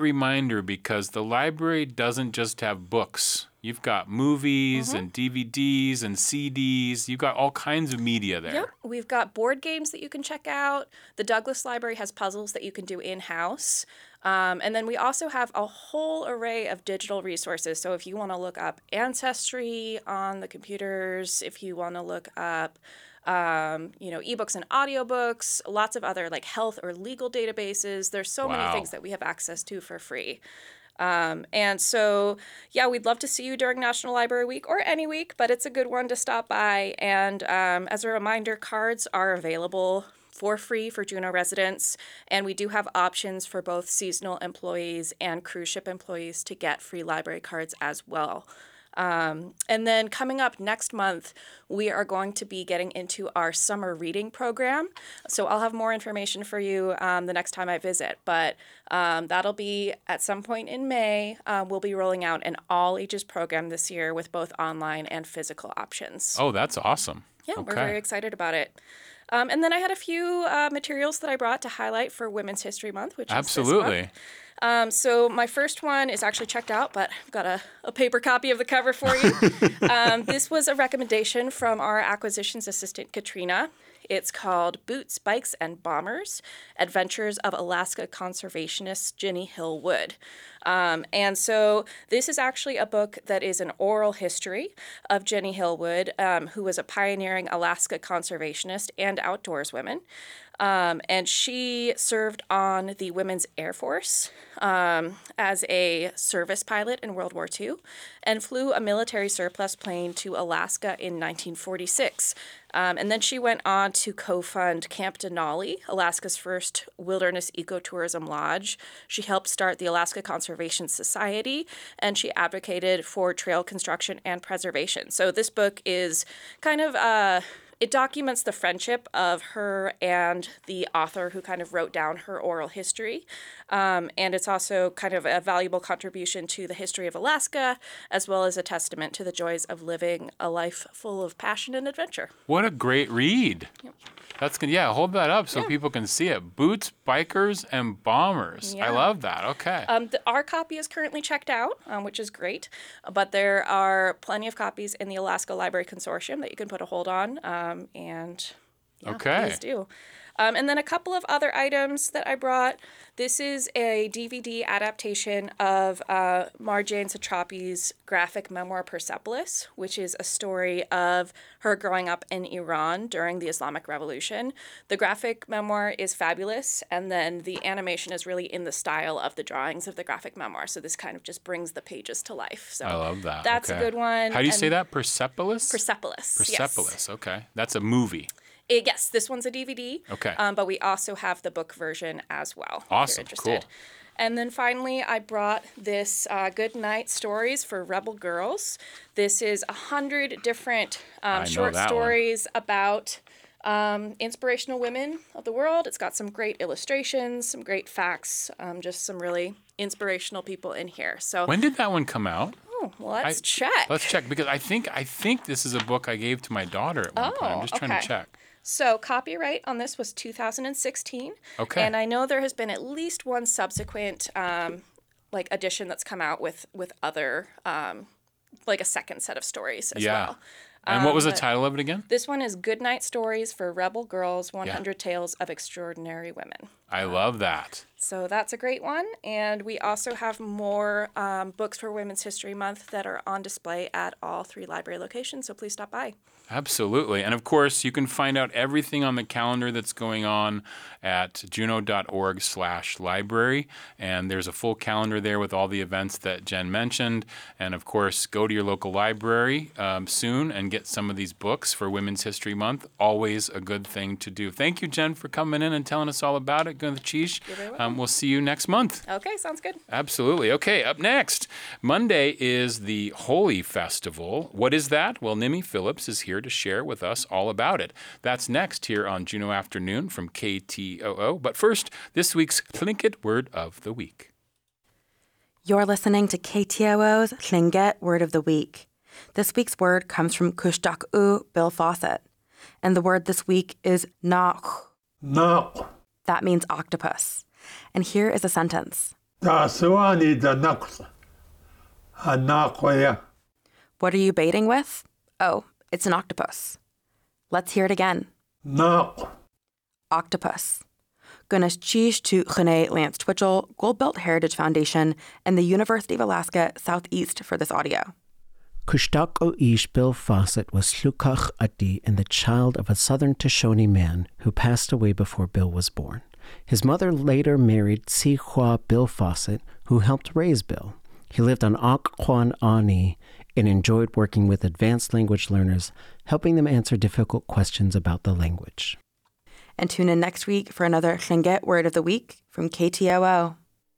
S1: reminder because the library doesn't just have books. You've got movies
S5: Mm-hmm.
S1: and D V Ds and C Ds. You've got all kinds of media there.
S5: Yep. We've got board games that you can check out. The Douglas Library has puzzles that you can do in-house. Um, and then we also have a whole array of digital resources. So if you want to look up Ancestry on the computers, if you want to look up um, you know, ebooks and audiobooks, lots of other like health or legal databases. There's so
S1: Wow.
S5: many things that we have access to for free. Um, and so, yeah, we'd love to see you during National Library Week or any week, but it's a good one to stop by. And um, as a reminder, cards are available for free for Juneau residents, and we do have options for both seasonal employees and cruise ship employees to get free library cards as well. Um, and then coming up next month, we are going to be getting into our summer reading program. So I'll have more information for you um, the next time I visit. But um, that'll be at some point in May. Uh, we'll be rolling out an all ages program this year with both online and physical options.
S1: Oh, that's awesome.
S5: Yeah,
S1: okay.
S5: we're very excited about it. Um, and then I had a few uh, materials that I brought to highlight for Women's History Month, which is this
S1: Absolutely.
S5: month. Um, so my first one is actually checked out, but I've got a, a paper copy of the cover for you. um, this was a recommendation from our acquisitions assistant, Katrina. It's called Boots, Bikes, and Bombers, Adventures of Alaska Conservationist Jenny Hill Wood. Um, and so this is actually a book that is an oral history of Jenny Hill Wood, um, who was a pioneering Alaska conservationist and outdoors woman. Um, and she served on the Women's Air Force um, as a service pilot in World War Two and flew a military surplus plane to Alaska in nineteen forty-six. Um, and then she went on to co-fund Camp Denali, Alaska's first wilderness ecotourism lodge. She helped start the Alaska Conservation Society, and she advocated for trail construction and preservation. So this book is kind of uh, it documents the friendship of her and the author who kind of wrote down her oral history. Um, and it's also kind of a valuable contribution to the history of Alaska, as well as a testament to the joys of living a life full of passion and adventure.
S1: What a great read. Yep. That's good. Yeah, hold that up so yeah. people can see it. Boots, Bikers, and Bombers. Yeah. I love that. Okay.
S5: Um, the, our copy is currently checked out, um, which is great. But there are plenty of copies in the Alaska Library Consortium that you can put a hold on. Um, and yeah,
S1: okay.
S5: please do. Um, and then a couple of other items that I brought. This is a D V D adaptation of uh, Marjane Satrapi's graphic memoir Persepolis, which is a story of her growing up in Iran during the Islamic Revolution. The graphic memoir is fabulous, and then the animation is really in the style of the drawings of the graphic memoir. So this kind of just brings the pages to life. So
S1: I love that.
S5: That's
S1: okay.
S5: a good one.
S1: How do you
S5: and
S1: say that? Persepolis?
S5: Persepolis.
S1: Persepolis.
S5: Yes.
S1: Okay. That's a movie.
S5: It, yes, this one's a D V D.
S1: Okay.
S5: Um, but we also have the book version as well.
S1: Awesome.
S5: If you're interested.
S1: Cool.
S5: And then finally, I brought this uh, Good Night Stories for Rebel Girls. This is a hundred different um, short stories one. about um, inspirational women of the world. It's got some great illustrations, some great facts, um, just some really inspirational people in here. So
S1: when did that one come out?
S5: Oh, well, let's
S1: I,
S5: check.
S1: Let's check because I think I think this is a book I gave to my daughter at one
S5: oh,
S1: point. I'm just trying
S5: okay.
S1: to check.
S5: So copyright on this was two thousand sixteen.
S1: Okay.
S5: And I know there has been at least one subsequent um, like edition that's come out with with other um, like a second set of stories as
S1: yeah.
S5: well.
S1: And
S5: um,
S1: what was the title of it again?
S5: This one is Good Night Stories for Rebel Girls, one hundred
S1: yeah.
S5: Tales of Extraordinary Women.
S1: I love that.
S5: So that's a great one. And we also have more um, books for Women's History Month that are on display at all three library locations. So please stop by.
S1: Absolutely. And of course, you can find out everything on the calendar that's going on at juneau.org slash library. And there's a full calendar there with all the events that Jen mentioned. And of course, go to your local library um, soon and get some of these books for Women's History Month. Always a good thing to do. Thank you, Jen, for coming in and telling us all about it. Go to the Cheesh. Um, we'll see you next month.
S5: Okay, sounds good.
S1: Absolutely. Okay, up next, Monday is the Holy Festival. What is that? Well, Nimi Phillips is here to share with us all about it. That's next here on Juneau Afternoon from K T O O. But first, this week's Tlingit Word of the Week.
S12: You're listening to K T O O's Tlingit Word of the Week. This week's word comes from Kushtaq-u Bill Fawcett. And the word this week is naq.
S13: Naq.
S12: That means octopus. And here is a sentence.
S13: Tasuani da naksa. Anakoya.
S12: What are you baiting with? Oh, it's an octopus. Let's hear it again.
S13: No.
S12: Octopus. Gunas Chish to Rene Lance Twitchell, Goldbelt Heritage Foundation, and the University of Alaska Southeast for this audio.
S14: Kushtak o Ish Bill Fawcett was Slukach Ati and the child of a southern Shoshone man who passed away before Bill was born. His mother later married Si Hua Bill Fawcett, who helped raise Bill. He lived on Ak Kwan Ani and enjoyed working with advanced language learners, helping them answer difficult questions about the language.
S12: And tune in next week for another Tlingit Word of the Week from K T O O.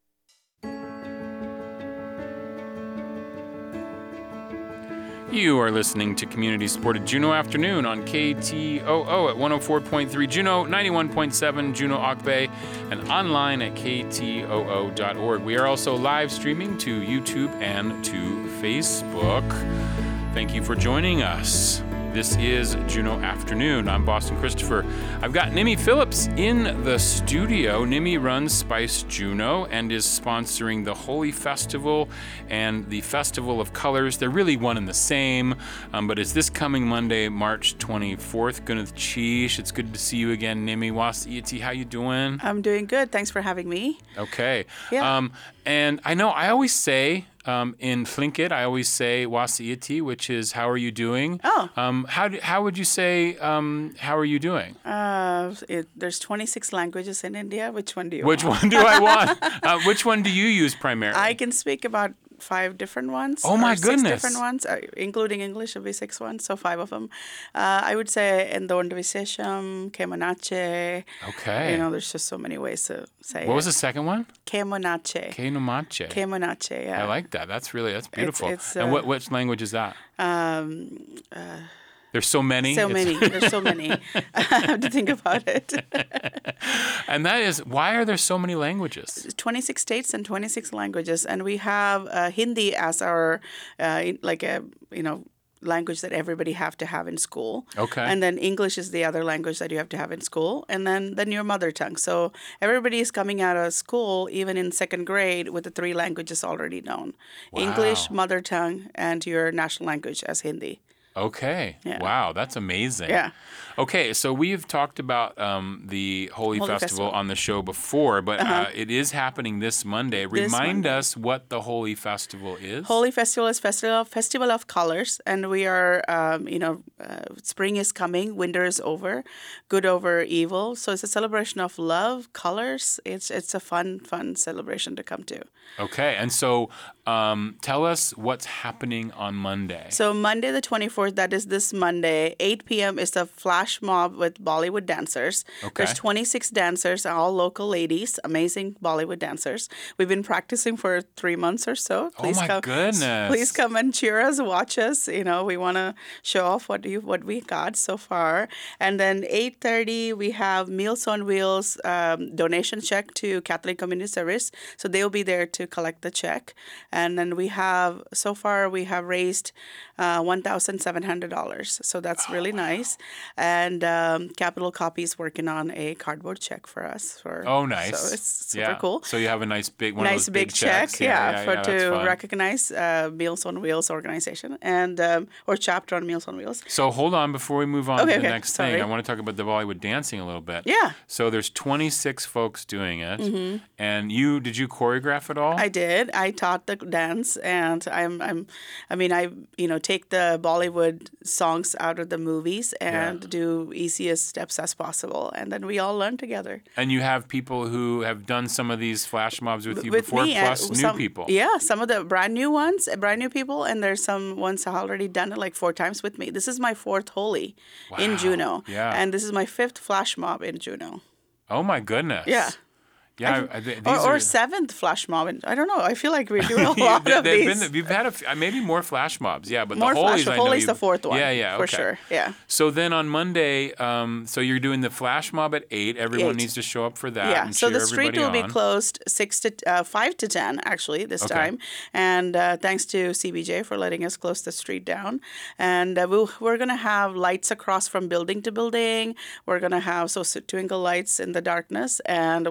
S1: You are listening to community-supported Juneau Afternoon on K T O O at one oh four point three Juneau, ninety-one point seven Juneau Auk Bay, and online at k t o o dot org. We are also live streaming to YouTube and to Facebook. Thank you for joining us. This is Juneau Afternoon. I'm Boston Christopher. I've got Nimi Phillips in the studio. Nimi runs Spice Juneau and is sponsoring the Holy Festival and the Festival of Colors. They're really one and the same, um, but it's this coming Monday, March twenty-fourth. Gunath Chish, it's good to see you again, Nimi. Wasiiti, how you doing?
S15: I'm doing good. Thanks for having me.
S1: Okay.
S15: Yeah.
S1: Um, and I know I always say, Um, in Tlingit, I always say wasiiti, which is how are you doing?
S15: Oh.
S1: Um, how do, how would you say um, how are you doing?
S15: Uh, it, there's twenty-six languages in India. Which one do you
S1: Which
S15: want?
S1: one do I want? uh, which one do you use primarily?
S15: I can speak about five different ones.
S1: Oh my
S15: or
S1: goodness.
S15: Six different ones, uh, including English, will be six ones, so five of them. Uh, I would say Endonda Visesham, Kemonache.
S1: Okay.
S15: You know, there's just so many ways to say
S1: What
S15: it.
S1: was the second one?
S15: Kemonache.
S1: Keinomache.
S15: Kemonache, yeah.
S1: I like that. That's really, that's beautiful.
S15: it's,
S1: and
S15: uh,
S1: what which language is that?
S15: Um, uh,
S1: There's so many.
S15: So
S1: It's-
S15: many. There's so many. I have to think about it.
S1: And that is, why are there so many languages?
S15: twenty-six states and twenty-six languages, and we have uh, Hindi as our uh, in- like a you know language that everybody have to have in school.
S1: Okay.
S15: And then English is the other language that you have to have in school, and then then your mother tongue. So everybody is coming out of school, even in second grade, with the three languages already known:
S1: Wow.
S15: English, mother tongue, and your national language as Hindi.
S1: Okay.
S15: Yeah.
S1: Wow, that's amazing.
S15: Yeah.
S1: Okay, so we've talked about um, the Holy,
S15: Holy
S1: Festival,
S15: Festival.
S1: on the show before, but
S15: Uh-huh.
S1: uh, it is happening this Monday.
S15: This
S1: Remind
S15: Monday.
S1: us what the Holy Festival is.
S15: Holy Festival is festival festival of colors, and we are, um, you know, uh, spring is coming, winter is over, good over evil. So it's a celebration of love, colors. It's it's a fun fun celebration to come to.
S1: Okay, and so um, tell us what's happening on Monday.
S15: So Monday the twenty-fourth, that is this Monday, eight p.m. is the flash mob with Bollywood dancers.
S1: Okay.
S15: There's twenty-six dancers, all local ladies, amazing Bollywood dancers. We've been practicing for three months or so.
S1: Oh my
S15: come,
S1: goodness.
S15: Please come and cheer us, watch us. You know, we want to show off what you what we got so far. And then eight thirty, we have Meals on Wheels um, donation check to Catholic Community Service. So they'll be there to collect the check. And then we have, so far, we have raised uh, one thousand seven hundred dollars. So that's
S1: Oh,
S15: really nice. And um, Capital Copy is working on a cardboard check for us. For,
S1: Oh, nice.
S15: So it's super
S1: yeah.
S15: cool.
S1: So you have a nice big one of
S15: Nice
S1: those
S15: big,
S1: big
S15: check,
S1: checks.
S15: yeah, for
S1: that's
S15: to
S1: fun.
S15: recognize uh, Meals on Wheels organization and um, or chapter on Meals on Wheels.
S1: So hold on before we move on
S15: Okay,
S1: to the
S15: okay,
S1: next
S15: sorry.
S1: thing. I want to talk about the Bollywood dancing a little bit.
S15: Yeah.
S1: So there's twenty-six folks doing it,
S15: Mhm.
S1: and you did you choreograph it all?
S15: I did. I taught the dance, and I'm, I'm, I mean, I, you know, take the Bollywood songs out of the movies and do easiest steps as possible, and then we all learn together.
S1: And you have people who have done some of these flash mobs with you
S15: With
S1: before,
S15: me, uh,
S1: plus new
S15: some-
S1: people.
S15: Yeah, some of the brand new ones, uh, brand new people, and there's some ones that have already done it like four times with me. This is my fourth Holy in
S1: Wow,
S15: Juneau,
S1: yeah.
S15: and this is my fifth flash mob in Juneau.
S1: Oh my goodness.
S15: Yeah.
S1: Yeah. I, I, th-
S15: Or,
S1: these
S15: or
S1: are,
S15: seventh flash mob. in- I don't know. I feel like we're doing a
S1: Yeah,
S15: lot
S1: there-
S15: of
S1: there've
S15: these.
S1: been- you've had a f- uh, maybe more flash mobs, yeah, but
S15: More
S1: the
S15: flash-
S1: Holies,
S15: the
S1: I know
S15: Holi's
S1: you-
S15: the fourth one,
S1: Yeah, yeah,
S15: for
S1: okay.
S15: sure, yeah.
S1: So then on Monday, um, so you're doing the flash mob at eight. Everyone
S15: Eight.
S1: needs to show up for that.
S15: Yeah,
S1: and
S15: so
S1: cheer
S15: the street
S1: everybody
S15: will be
S1: on.
S15: closed six to uh, five to ten actually this
S1: Okay.
S15: time, and uh, thanks to C B J for letting us close the street down. And uh, we'll, we're gonna have lights across from building to building. We're gonna have so, so twinkle lights in the darkness, and we will also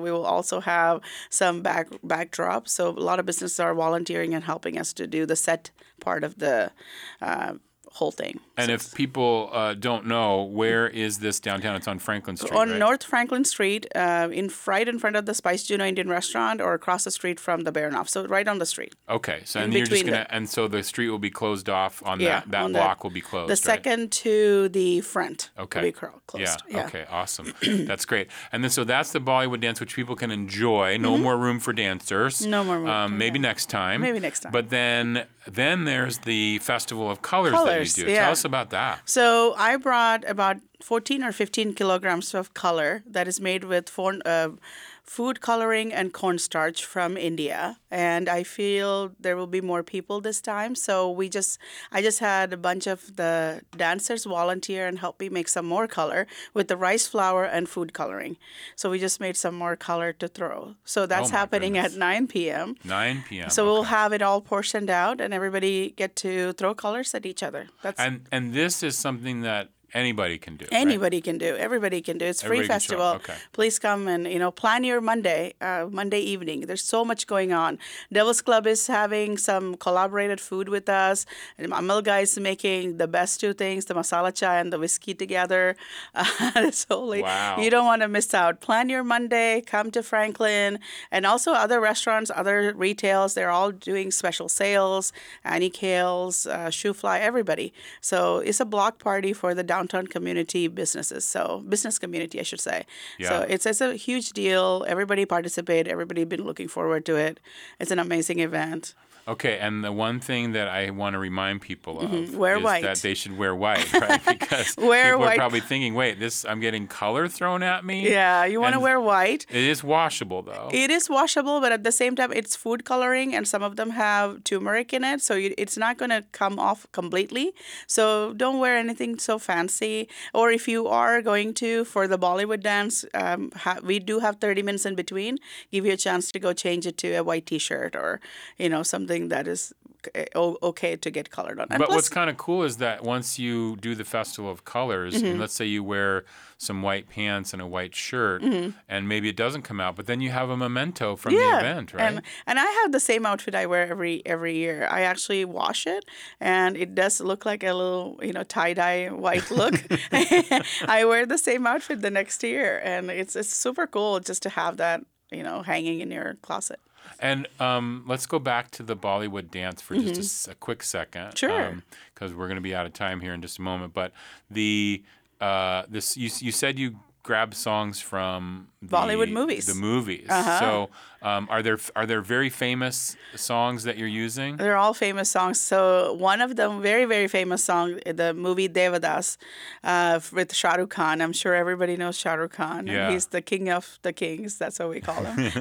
S15: also have some back backdrop. So a lot of businesses are volunteering and helping us to do the set part of the uh, whole thing.
S1: And
S15: so
S1: if people uh, don't know, where is this downtown? It's on Franklin Street,
S15: on
S1: right?
S15: North Franklin Street, uh, in right in front of the Spice Juno Indian Restaurant, or across the street from the Baranoff. So right on the street.
S1: Okay, so
S15: in
S1: and you're just
S15: between
S1: gonna,
S15: the-
S1: and so the street will be closed off on
S15: Yeah,
S1: that that
S15: on the-
S1: block will be closed.
S15: The
S1: right?
S15: second to the front
S1: Okay.
S15: will be cro- closed.
S1: Yeah.
S15: Yeah.
S1: Okay. Awesome. That's great. And then so that's the Bollywood dance, which people can enjoy. No
S15: Mhm.
S1: more room for dancers.
S15: No more room
S1: Um,
S15: for-
S1: maybe next time.
S15: Maybe next time.
S1: But then then there's the Festival of Colors,
S15: Colors,
S1: that you do.
S15: yeah.
S1: Tell us about that.
S15: So I brought about fourteen or fifteen kilograms of color that is made with foreign, uh, food coloring and cornstarch from India. And I feel there will be more people this time. So we just, I just had a bunch of the dancers volunteer and help me make some more color with the rice flour and food coloring. So we just made some more color to throw. So that's
S1: Oh my
S15: happening
S1: goodness.
S15: at nine p.m.
S1: nine p.m.
S15: So we'll have it all portioned out and everybody get to throw colors at each other. That's
S1: And and this is something that anybody can do. right?
S15: Anybody can do. Everybody can do. It's a free
S1: Everybody can show
S15: festival.
S1: up. Okay.
S15: Please come and you know plan your Monday, uh, Monday evening. There's so much going on. Devil's Club is having some collaborated food with us. And Amal guy is making the best two things: the masala chai and the whiskey together. Uh, so like,
S1: Wow.
S15: you don't want to miss out. Plan your Monday. Come to Franklin, and also other restaurants, other retails. They're all doing special sales. Annie Kale's, uh, Shoe Fly, everybody. So it's a block party for the downtown community businesses. So business community, I should say.
S1: Yeah.
S15: So it's it's a huge deal. Everybody participate. Everybody been looking forward to it. It's an amazing event.
S1: Okay, and the one thing that I want to remind people of
S15: Mhm. Wear
S1: is
S15: white.
S1: that they should wear white, right? Because
S15: Wear
S1: people
S15: white.
S1: are probably thinking, "Wait, this I'm getting color thrown at me."
S15: Yeah, you want to
S1: And
S15: wear white.
S1: It is washable though.
S15: It is washable, but at the same time, it's food coloring, and some of them have turmeric in it, so you, it's not going to come off completely. So don't wear anything so fancy. Or if you are going to for the Bollywood dance, um, ha- we do have thirty minutes in between. Give you a chance to go change it to a white T-shirt or you know something that is o- okay to get colored on. And
S1: But
S15: plus-
S1: what's kind of cool is that once you do the Festival of Colors, and
S15: Mhm.
S1: let's say you wear some white pants and a white shirt,
S15: Mhm.
S1: and maybe it doesn't come out, but then you have a memento from the event, right?
S15: And and I have the same outfit I wear every every year. I actually wash it, and it does look like a little you know tie dye white look. I wear the same outfit the next year, and it's it's super cool just to have that you know hanging in your closet.
S1: And um, let's go back to the Bollywood dance for just a
S15: Mhm.
S1: s- a, quick second.
S15: Sure.
S1: Because we're going to be out of time here in just a moment. But the uh, this you, you said you grabbed songs from the,
S15: Bollywood movies.
S1: The movies.
S15: Uh-huh.
S1: So um, are there are there very famous songs that you're using?
S15: They're all famous songs. So one of them, very very famous song, the movie Devadas, uh, with Shah Rukh Khan. I'm sure everybody knows Shah Rukh Khan.
S1: Yeah.
S15: He's the king of the kings. That's what we call him.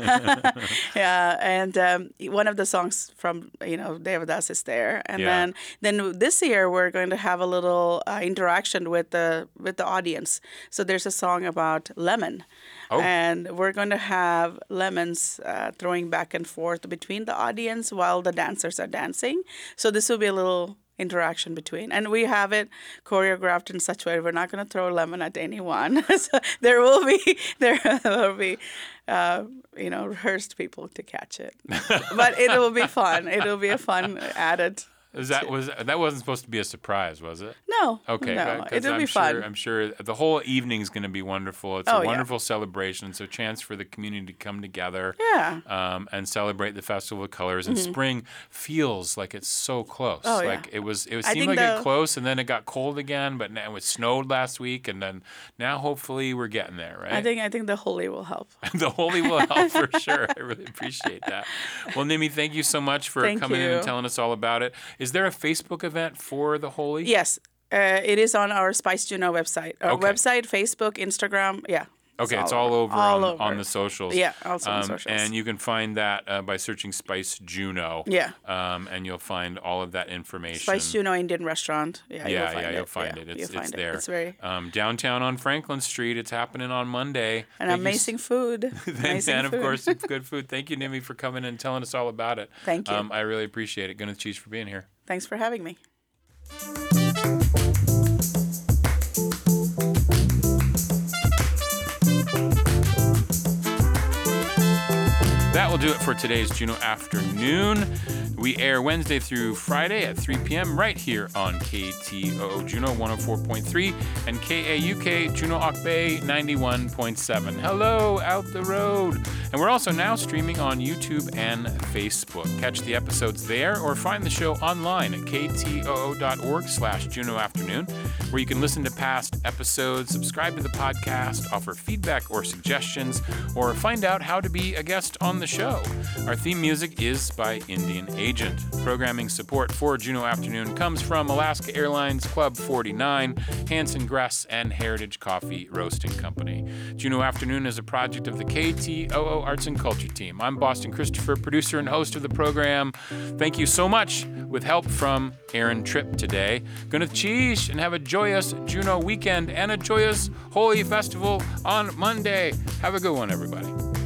S15: Yeah, and um, one of the songs from you know Devadas is there. And
S16: Yeah.
S15: then then this year we're going to have a little uh, interaction with the with the audience. So there's a song about lemon.
S1: Oh.
S15: And we're going to have lemons uh, throwing back and forth between the audience while the dancers are dancing. So this will be a little interaction between. And we have it choreographed in such a way we're not going to throw lemon at anyone. So there will be, there will be, uh, you know, rehearsed people to catch it. But it will be fun. It will be a fun added.
S1: Is that was that wasn't supposed to be a surprise, was it?
S15: No.
S1: Okay.
S15: No,
S1: good, 'cause
S15: it'll
S1: I'm
S15: be
S1: sure,
S15: fun.
S1: I'm sure the whole evening's going to be wonderful. It's
S15: Oh,
S1: a
S15: yeah.
S1: wonderful celebration. It's a chance for the community to come together.
S15: Yeah.
S1: Um, and celebrate the Festival of Colors. And
S15: Mhm.
S1: spring feels like it's so close.
S15: Oh, yeah.
S1: Like it was. It
S15: I
S1: seemed
S15: think
S1: like it
S15: the-
S1: close, and then it got cold again. But now it snowed last week, and then now hopefully we're getting there, right?
S15: I think I think the holy will help.
S1: The holy will help for sure. I really appreciate that. Well, Nimi, thank you so much for
S15: Thank
S1: coming in
S15: you.
S1: and telling us all about it. Is there a Facebook event for the holy?
S15: Yes. Uh, it is on our Spice Juno website. Our
S1: Okay.
S15: website, Facebook, Instagram. Yeah.
S1: Okay, it's all over,
S15: all
S1: on,
S15: over.
S1: on the socials.
S15: Yeah, also on
S1: Um,
S15: socials.
S1: And you can find that uh, by searching Spice Juno.
S15: Yeah.
S1: Um, and you'll find all of that information.
S15: Spice Juno Indian Restaurant. Yeah,
S1: Yeah,
S15: you'll
S1: yeah,
S15: find it.
S1: you'll find
S15: Yeah,
S1: it. It's,
S15: you'll
S1: it's
S15: find it.
S1: there.
S15: It's very
S1: um, downtown on Franklin Street. It's happening on Monday.
S15: and
S1: Thank you
S15: amazing food.
S1: s-
S15: amazing
S1: and of
S15: food.
S1: course, it's good food. Thank you, Nimi, for coming and telling us all about it.
S15: Thank you.
S1: Um, I really appreciate it. Gunneth Cheese for being here.
S15: Thanks for having me.
S1: That will do it for today's Juneau Afternoon. We air Wednesday through Friday at three p.m. right here on K T O O Juneau one oh four point three and K A U K Juneau Ock Bay ninety-one point seven. Hello, out the road. And we're also now streaming on YouTube and Facebook. Catch the episodes there or find the show online at ktoo.org slash Juneau Afternoon, where you can listen to past episodes, subscribe to the podcast, offer feedback or suggestions, or find out how to be a guest on the show. Our theme music is by Indian Agent. Programming support for Juneau Afternoon comes from Alaska Airlines Club forty-nine, Hanson Gress, and Heritage Coffee Roasting Company. Juneau Afternoon is a project of the K T O O Arts and Culture team. I'm Boston Christopher, producer and host of the program. Thank you so much, with help from Aaron Tripp today. Gonna cheese and have a joyous Juneau weekend and a joyous Holy Festival on Monday. Have a good one, everybody.